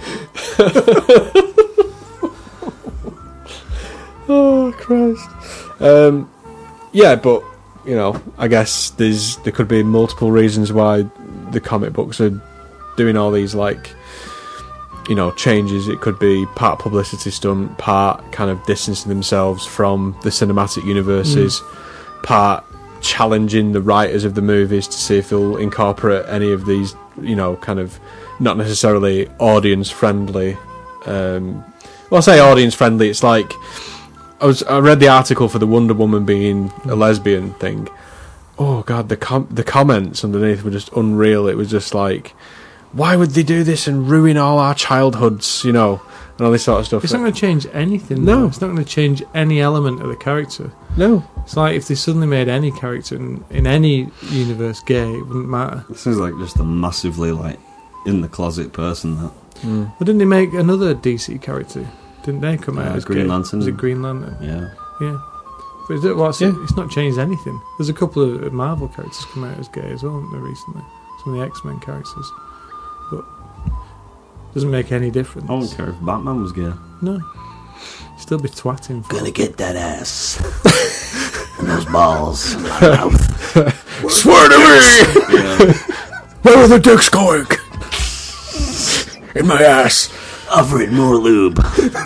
Oh Christ! Um, yeah, but you know, I guess there's there could be multiple reasons why the comic books are doing all these like, you know, changes. It could be part publicity stunt, part kind of distancing themselves from the cinematic universes, part challenging the writers of the movies to see if they'll incorporate any of these, you know, kind of not necessarily audience friendly. Um, well, I say audience friendly. It's like. I was I read the article for the Wonder Woman being a lesbian thing. Oh god, the com- the comments underneath were just unreal. It was just like, why would they do this and ruin all our childhoods, you know, and all this sort of stuff. It's not going to change anything. No. though. It's not going to change any element of the character. No, It's like if they suddenly made any character in, in any universe gay, it wouldn't matter. This is like just a massively like in the closet person. That But didn't they make another D C character? Didn't they come out Yeah, as Green gay? Lantern. Was it Green Lantern? yeah. Yeah. But is it, well, it's, Yeah. it's not changed anything. There's a couple of Marvel characters come out as gay as well, haven't there, recently? Some of the X-Men characters. But doesn't make any difference. I wouldn't care if Batman was gay. No. Still be twatting for Gonna it. get that ass. And those balls in my mouth. swear to me, Yeah. where are the dicks going? In my ass. Offer it more lube.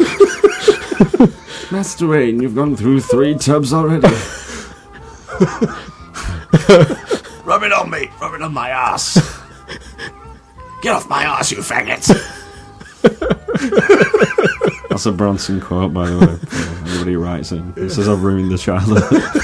Master Wayne, you've gone through three tubs already. Rub it on me. Rub it on my ass. Get off my ass, you faggots. That's a Bronson quote, by the way. for Everybody writes it. It says I've ruined the childhood.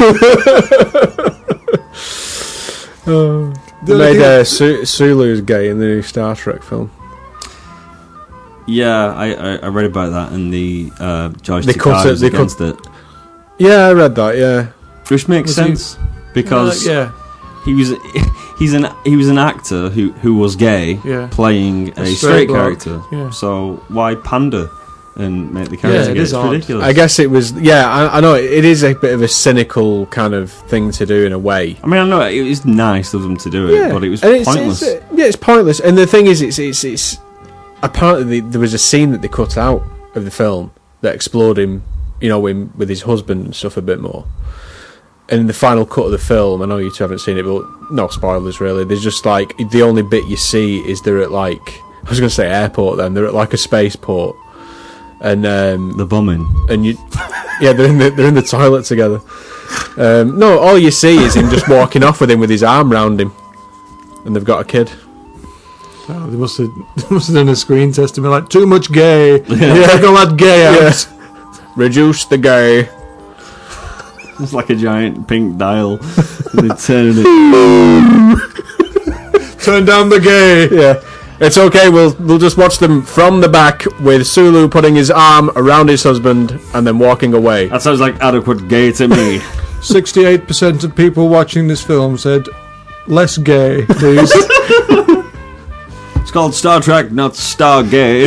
They made uh, Su- Sulu's gay in the new Star Trek film. Yeah, I, I, I read about that, and the uh, George They cut Takei it- was they cut- against it. Yeah, I read that. Yeah, Which makes Was he- sense because yeah, he was he's an he was an actor who who was gay yeah, playing a, A straight, straight bloke, character. yeah. So why pander and make the Yeah, character it gay? is It's odd. ridiculous. I guess it was. Yeah, I, I know it, it is a bit of a cynical kind of thing to do in a way. I mean, I know it was nice of them to do it, but it was And it's, pointless. it's, uh, yeah, it's pointless. And the thing is, it's it's it's apparently the, there was a scene that they cut out of the film that explored him, you know, him with his husband and stuff a bit more. And in the final cut of the film, I know you two haven't seen it, but no spoilers really. There's just like the only bit you see is they're at like I was going to say airport. Then they're at like a spaceport, and um, the bumming. and you, yeah, they're in the they're in the toilet together. Um, no, all you see is him just walking off with him with his arm round him, and they've got a kid. Oh, they must have they must have done a screen test and be like, too much gay. Yeah, take all that gay out. Yeah. Reduce the gay. It's like a giant pink dial. And they turn it. Turn down the gay. Yeah, it's okay. We'll we'll just watch them from the back with Sulu putting his arm around his husband and then walking away. That sounds like adequate gay to me. Sixty-eight percent of people watching this film said, "Less gay, please." It's called Star Trek, not Star Gay.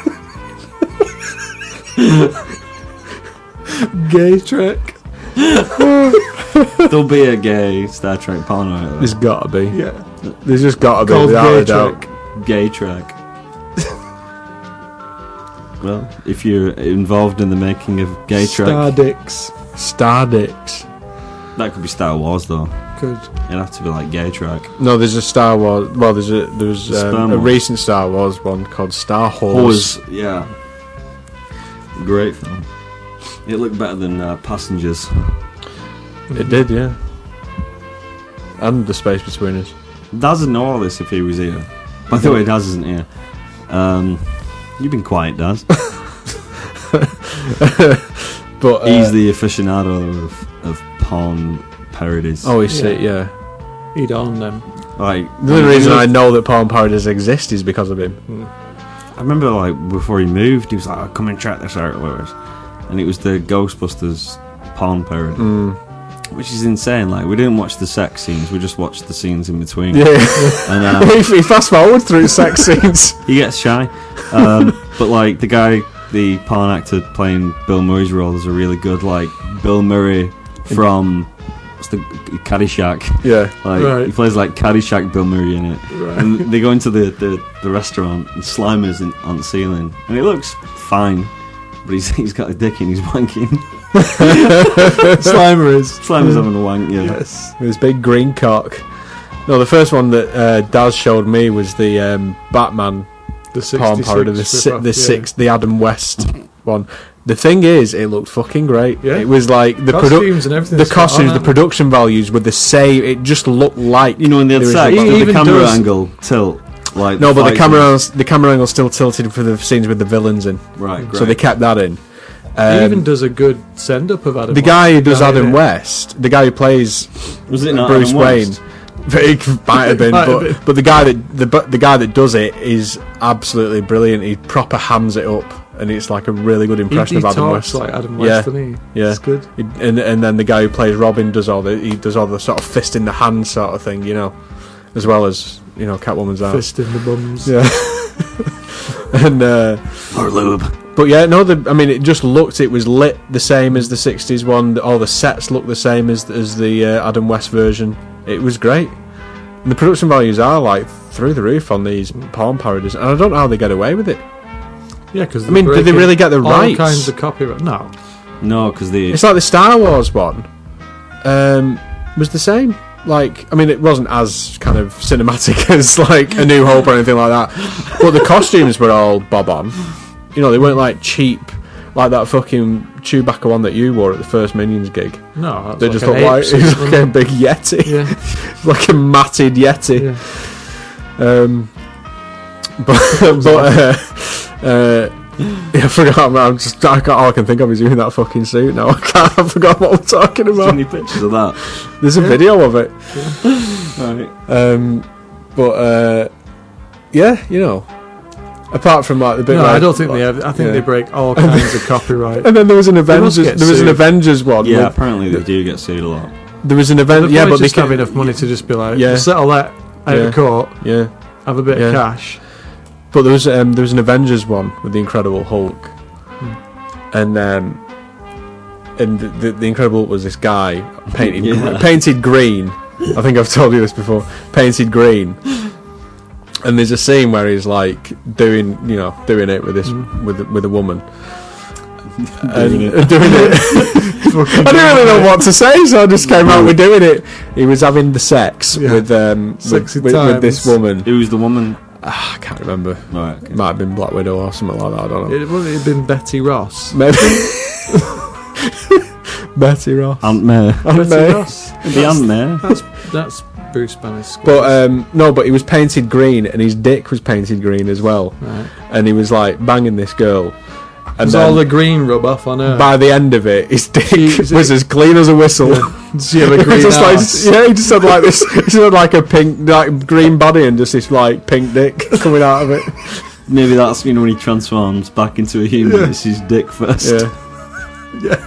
Gay Trek. There'll be a gay Star Trek porno out there. There's gotta be. Yeah. There's just got to be, Called without Gay a doubt. Track. Gay track. Well, if you're involved in the making of Gay track, Star Dicks. Stardix. that could be Star Wars though. Could. It'd have to be like Gay track. No, there's a Star Wars. Well, there's a there's The um, sperm a one. recent Star Wars one called Star Wars. Horse, yeah. Great film. It looked better than uh, Passengers. It did, yeah. And The Space Between Us. Daz would know all this if he was here. By the way, Daz isn't here. Um, you've been quiet, Daz. But uh, He's the aficionado of, of porn parodies. oh, he's Yeah. it, yeah. He'd own them. Like, The only reason I know that porn parodies exist is because of him. I remember, like, before he moved, he was like, oh, come and check this out, Lewis. And it was the Ghostbusters porn parody. Mm. Which is insane. Like, we didn't watch the sex scenes, we just watched the scenes in between. Yeah. And um, he, he fast forward through sex scenes. he gets shy. Um, but, like, the guy, the porn actor playing Bill Murray's role is a really good, like, Bill Murray from, what's the, Caddyshack. Yeah. Like, Right. he plays, like, Caddyshack Bill Murray in it. Right. And they go into the, the, the restaurant and Slimer's in, on the ceiling. And it looks fine. But he's, he's got a dick and he's wanking. Slimer is. Slimer's having a wank, yeah. Yes. With his big green cock. No, the first one that uh, Daz showed me was the um, Batman The porn parody, the, si- rip-off, the yeah. six, the Adam West one. The thing is, it looked fucking great. Yeah. It was like the produ- Costumes and everything. the that's got on costumes, the it. production values were the same. It just looked like You know, when they had the sex, original He did the even camera does- angle tilt. Like No, but the fight camera, the camera angle still tilted for the scenes with the villains in, scene. Right, great. so they kept that in. He Um, even does a good send up of Adam. the West. guy who does guy Adam that- West, the guy who plays Was it not Bruce Adam Wayne, West? it might have been, Might have but been. but the guy that the but the guy that does it is absolutely brilliant. He proper hams it up, and it's like a really good He, impression he of Adam talks West. like Adam Yeah. West, doesn't he? Yeah. It's good. He- and and then the guy who plays Robin does all the he does all the sort of fist in the hand sort of thing, you know, as well as you know Catwoman's out. Fist in the bums. Yeah. and uh, Or lube. but yeah, no, the, I mean, it just looked, it was lit the same as the sixties one. All the sets looked the same as as the uh, Adam West version. It was great. And the production values are like through the roof on these porn parodies, and I don't know how they get away with it. Yeah, because I mean, did they really get the all rights? kinds of copyright? No. No, because the It's like the Star Wars one um, was the same. Like, I mean, it wasn't as kind of cinematic as like A New Hope or anything like that, but the costumes were all bob on. You know, they weren't like cheap, like that fucking Chewbacca one that you wore at the first Minions gig. No. That's They like just an look like ape it was suit, like a big Yeti, Yeah. like a matted Yeti. Yeah. Um, but but uh, uh, yeah, I forgot. I'm just I can't, all I can think of is you in that fucking suit now. I can't. I forgot what we're talking Too about. many pictures of that. There's a Yeah. video of it. Right. Um, but uh, yeah, you know, apart from like the bit. No, where, I don't think like, they have. I think yeah. they break all kinds of copyright. And then there was an Avengers. must There get was an sued. Avengers one. Yeah, with- apparently they do get sued a lot. there was an event. They Yeah, probably but they just have ca- enough money to just be like, Yeah. yeah. settle that out Yeah. of court, Yeah, have a bit Yeah. of cash. but there was um, there was an Avengers one with the Incredible Hulk, and um, and the, the, the Incredible Hulk was this guy painted Yeah. painted green. I think I've told you this before. Painted green. And there's a scene where he's like doing, you know, doing it with this with with a woman, and Doing it. uh, doing it. I didn't really know what to say, so I just came out with doing it. He was having the sex Yeah. with um with, Sexy with, with this times. woman. Who's the woman? Ah, I can't remember. Right. Okay. Might have been Black Widow or something like that. I don't know. It wouldn't have been Betty Ross. Maybe Betty Ross. Aunt May. Aunt Betty May. Ross. The Aunt May. That's that's Bruce Banner's. But um, no, but he was painted green, and his dick was painted green as well. right. And he was like banging this girl, and Does then all the green rub off on her? by the end of it, his dick She- was as clean as a whistle. Does she have a It was green just like, ass? yeah, he just had like this. He just had like a pink, like green body, and just this like pink dick coming out of it. Maybe that's, you know, when he transforms back into a human, Yeah. it's his dick first. Yeah,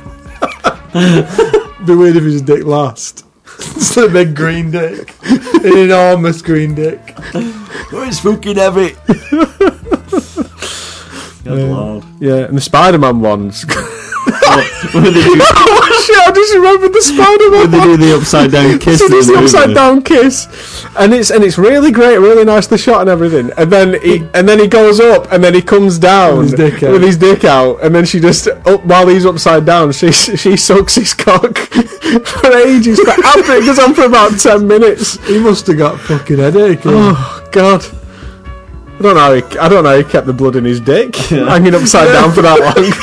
Be weird if his dick last. It's a big green dick, an enormous green dick. Oh, it's fucking heavy. Good lord. yeah. And the Spider-Man ones. When they do, Oh shit! I just remembered the Spider-Man. when they do the upside down kiss. So in there's the the movie. upside down kiss, and it's and it's really great, really nicely shot and everything. And then he and then he goes up, and then he comes down With his dick out. with his dick out, and then she just up while he's upside down, she she sucks his cock for ages. But after it goes on for about ten minutes. He must have got a fucking headache. Oh God. I don't know. How he, I don't know. How he kept the blood in his dick, hanging upside down for that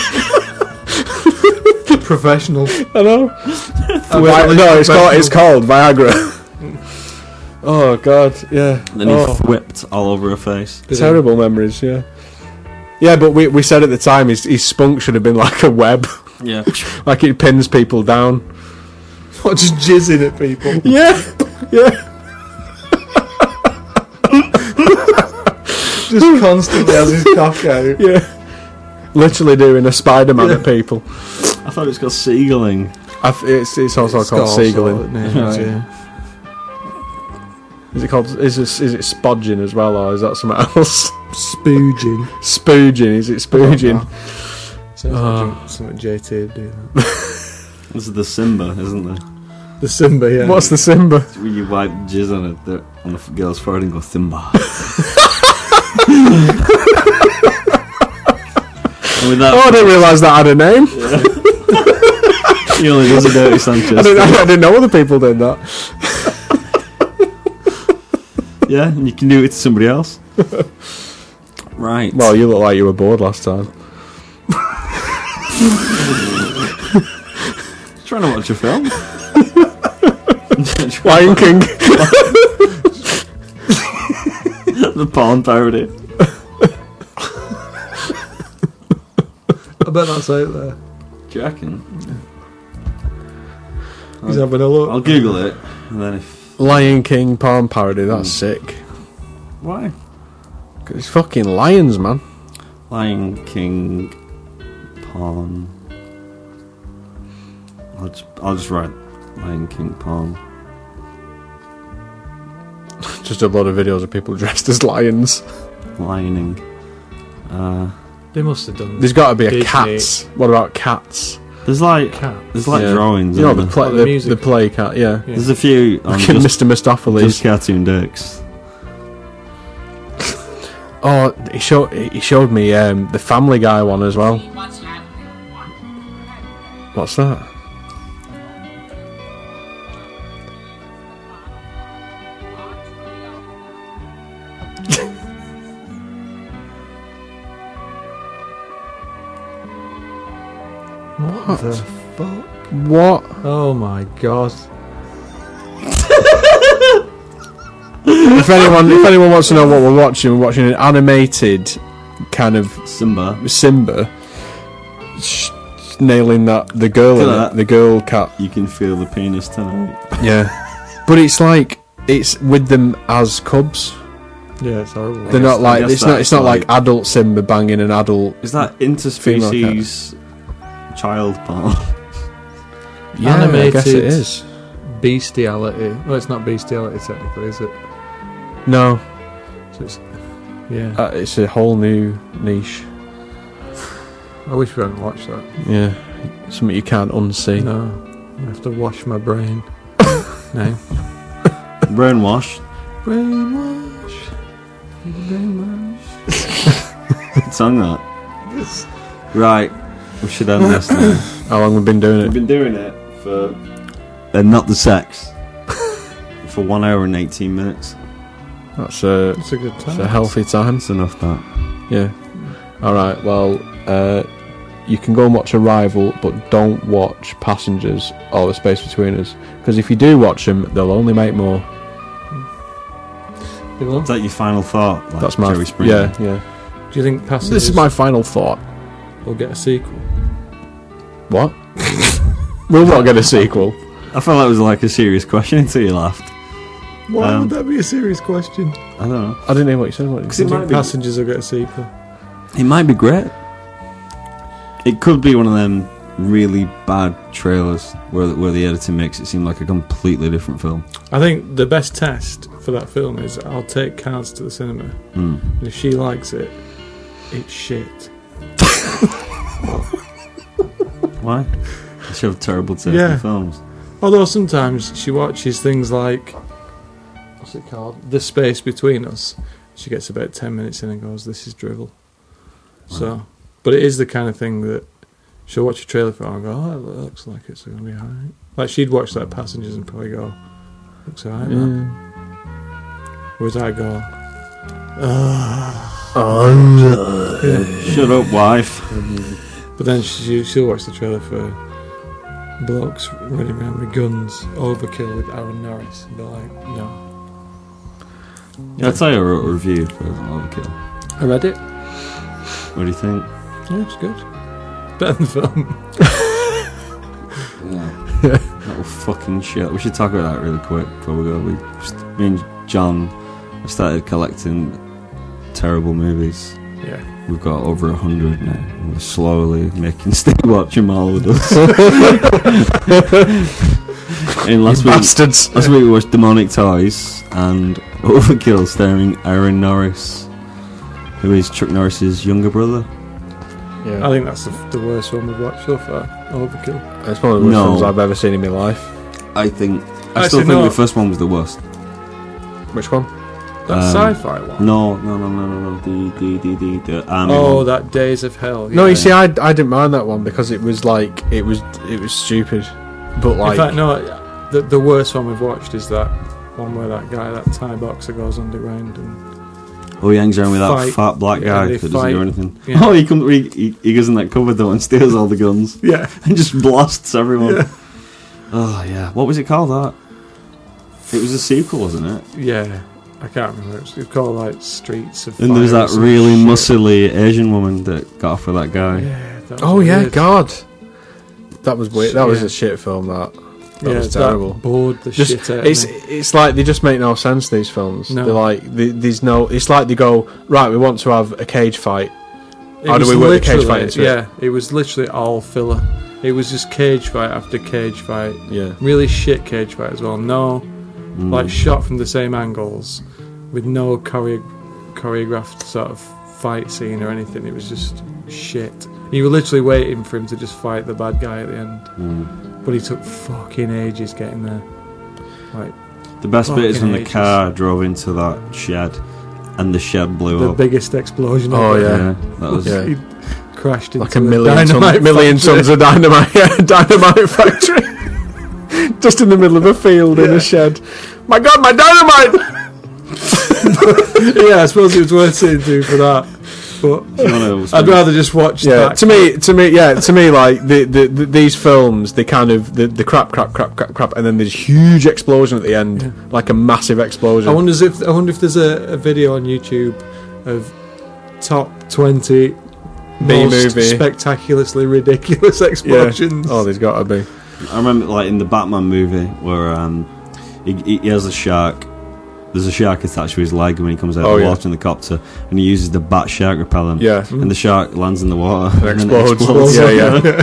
long. Professional. I know. Vi- no, it's called it's called Viagra. Oh God, yeah. Then oh, he whipped all over her face. terrible memories. Yeah. Yeah, but we we said at the time his his spunk should have been like a web, Yeah. like it pins people down. What, just jizzing at people? Yeah, yeah. Just constantly has his cock out. Yeah. Literally doing a Spider-Man at people. I thought it was called seaguling. I th- it's it's also It's called got all seaguling. sort of names, Right. yeah. Is it called? Is it, is it spodging as well, or is that something else? Spooging. Spooging? Is it spooging? Sounds Oh. like something J T would do. This is the Simba, isn't there? The Simba, yeah. What's the Simba? It's where you wipe jizz on it, the, on the girl's forehead and go Simba. And with that, Oh, I didn't realise that had a name. he only does a dirty Sanchez. I didn't, I didn't know other people did that. Yeah, and you can do it to somebody else. Right. Well, you look like you were bored last time. Trying to watch a film. Lion King. The porn parody. I bet that's out there. Do you reckon? He's having a look. I'll Google it, and then if... Lion King porn parody. That's sick. Why? 'Cause it's fucking lions, man. Lion King porn. I'll just, I'll just write Lion King porn. Just a lot of videos of people dressed as lions. Lioning. Uh, They must have done. There's got to be a Disney. cats. What about cats? there's like Cat. there's like Yeah. drawings. You know isn't the there? play, Oh, the the, music. the play cat. Yeah. Yeah. There's a few on Fucking just, Mister Mistopheles. just cartoon dicks. Oh, he showed he showed me um, the Family Guy one as well. What's that? What the fuck? What? Oh my god. If anyone if anyone wants to know what we're watching, we're watching an animated kind of Simba. Simba sh- nailing that the girl in Feel it, that? the girl cat. You can feel the penis tonight. Yeah, but it's like it's with them as cubs. Yeah, it's horrible. They're not I like guess it's not it's that's not like, like- adult Simba banging an adult. Is that interspecies child porn? Yeah, I guess it Animated. is. Bestiality. Well, it's not bestiality technically, is it? No, So it's, yeah. uh, it's a whole new niche. I wish we hadn't watched that. Yeah, something you can't unsee. No, I have to wash my brain. No. Brainwash. Brainwash. Brainwash. Song that. Right. We should end this now. How long have we been doing We've it? been doing it for... And not the sex. For one hour and eighteen minutes. That's a, It's a good it's time. a healthy time. That's enough that. Yeah. All right. Well, uh, you can go and watch Arrival, but don't watch Passengers or The Space Between Us, because if you do watch them, they'll only make more. You will? Is that your final thought? Like That's my Jerry Springer? yeah, yeah. Do you think Passengers This is my final thought. will get a sequel? What? We'll not get a sequel. I felt that was like a serious question until you laughed. Why Um, would that be a serious question? I don't know. I didn't hear what you said. What Because Do it you might think be, Passengers will get a sequel? it might be great. It could be one of them really bad trailers where where the editing makes it seem like a completely different film. I think the best test for that film is I'll take Cars to the cinema, Mm. and if she likes it, it's shit. Why? She have terrible taste Yeah. in films. Although sometimes she watches things like, what's it called? The Space Between Us. She gets about ten minutes in and goes, "This is drivel." So, but it is the kind of thing that she'll watch a trailer for and go, "Oh, it looks like it's going to be alright." Like she'd watch that Passengers and probably go, "Looks alright." Mm. Whereas I go, Shut up, wife. but then she, she'll watch the trailer for blokes running around with guns, Overkill with Aaron Norris, and be like, "No." Yeah, I'll tell you I wrote a review for Overkill. I read it. What do you think? Yeah, it's good. Better than the film. Yeah. That was fucking shit. We should talk about that really quick before we go. We just, me and John have started collecting terrible movies. Yeah. We've got over a hundred now, and we're slowly making Steve watch them all with us. And last week, Bastards. last week we watched Demonic Toys and Overkill, starring Aaron Norris, who is Chuck Norris's younger brother. Yeah. I think that's the, the worst one we've watched so far. Overkill. It's one of the worst No. films I've ever seen in my life. I think. I Actually, still think no. the first one was the worst. Which one? That Um, sci-fi one. No, no, no, no, no, no. The the the the, the army Oh, one. that Days of Hell. No, yeah. you see, I, I didn't mind that one because it was like it was it was stupid, but like In fact, no. The the worst one we've watched is that one where that guy, that Thai boxer, goes underground and Oh, he hangs around with that Fight. fat black Yeah, guy they that doesn't fight. do anything. Yeah. Oh, he comes. He, he, he goes in that cupboard though and steals all the guns yeah, and just blasts everyone. Yeah. Oh yeah, what was it called? That it was a sequel, wasn't it? yeah. I can't remember. It's, it's called like Streets of. And there was Fire or that some really shit. muscly Asian woman that got off with that guy. Yeah. That was oh yeah, weird. God, that was weird. That was Yeah. a shit film. That that yeah, was terrible. That bored the Just shit out it's of me. it's like they just make no sense. These films. No. They're like they, there's no. It's like they go right. We want to have a cage fight. It How do was we work the cage literally- fight into it? Yeah, it was literally all filler. It was just cage fight after cage fight. Yeah. Really shit cage fight as well. No, Mm. like shot from the same angles, with no choreo- choreographed sort of fight scene or anything. It was just shit. You were literally waiting for him to just fight the bad guy at the end, Mm. but he took fucking ages getting there. Like The best bit is when Fucking the ages. car drove into that shed, and the shed blew the up. biggest explosion. Oh, ever. yeah. that was. Yeah. He crashed into Like a million, dynamite ton, million factory. tons of dynamite, yeah, dynamite factory, just in the middle of a field in a shed. My God, my dynamite! Yeah, I suppose it was worth sitting through for that. But You wanna I'd spend- rather just watch Yeah, that. to me, to me, yeah, to me, like the, the, the these films, they kind of the, the crap, crap, crap, crap, crap, and then there's huge explosion at the end, like a massive explosion. I wonder if I wonder if there's a, a video on YouTube of top twenty most B-movie. spectacularly ridiculous yeah. explosions. Oh, there's got to be. I remember, like in the Batman movie, where um, he, he he has a shark. There's a shark attached to his leg when he comes out Oh, of the yeah. water in the copter, and he uses the bat shark repellent. Yeah. And the shark lands in the water It and then explodes. Yeah, yeah.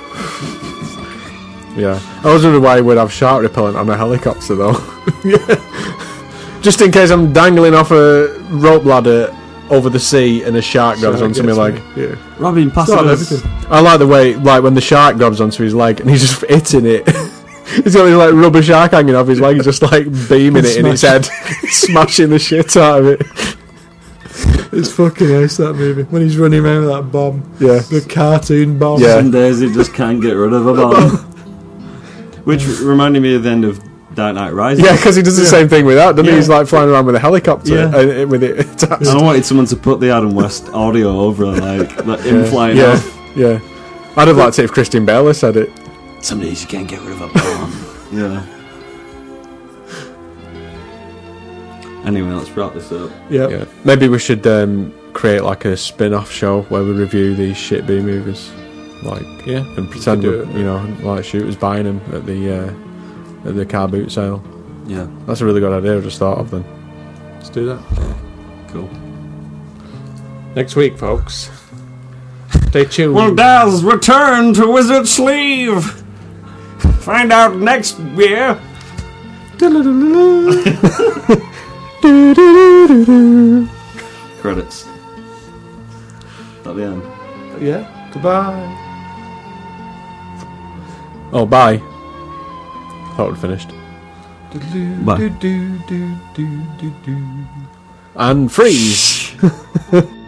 Yeah. I was wondering why he would have shark repellent on a helicopter though. Just in case I'm dangling off a rope ladder over the sea and a shark grabs Shark onto my gets leg. me, Yeah. Robin, pass Sort of us. everything. I like the way, like when the shark grabs onto his leg and he's just hitting it. He's got this like rubber shark hanging off his leg, he's just like beaming it in its head, smashing the shit out of it. It's fucking nice, that movie. When he's running around with that bomb. Yeah. The cartoon bomb. Yeah. Some days he just can't get rid of a bomb. Which reminded me of the end of Dark Knight Rises. Yeah, because he does the Yeah. same thing with that, doesn't he? Yeah. He's like flying around with a helicopter Yeah. and, and with it attached. And I wanted someone to put the Adam West audio over, like, like him Yeah. flying yeah. off. Yeah. I'd have liked it if Christian Bale had said it. Some days you can't get rid of a bomb. Yeah. Anyway, let's wrap this up. Yep. Yeah. Maybe we should um, create like a spin-off show where we review these shit B movies, like Yeah. and pretend do we're, it, you know, like shooters buying them at the uh, at the car boot sale. Yeah, That's a really good idea. I just thought of then. Let's do that. cool. Next week, folks. Stay tuned. Will Daz return to Wizard Sleeve? Find out next year. Credits. At the end. Yeah. Goodbye. Oh, bye. Thought we'd finished. Bye. And freeze.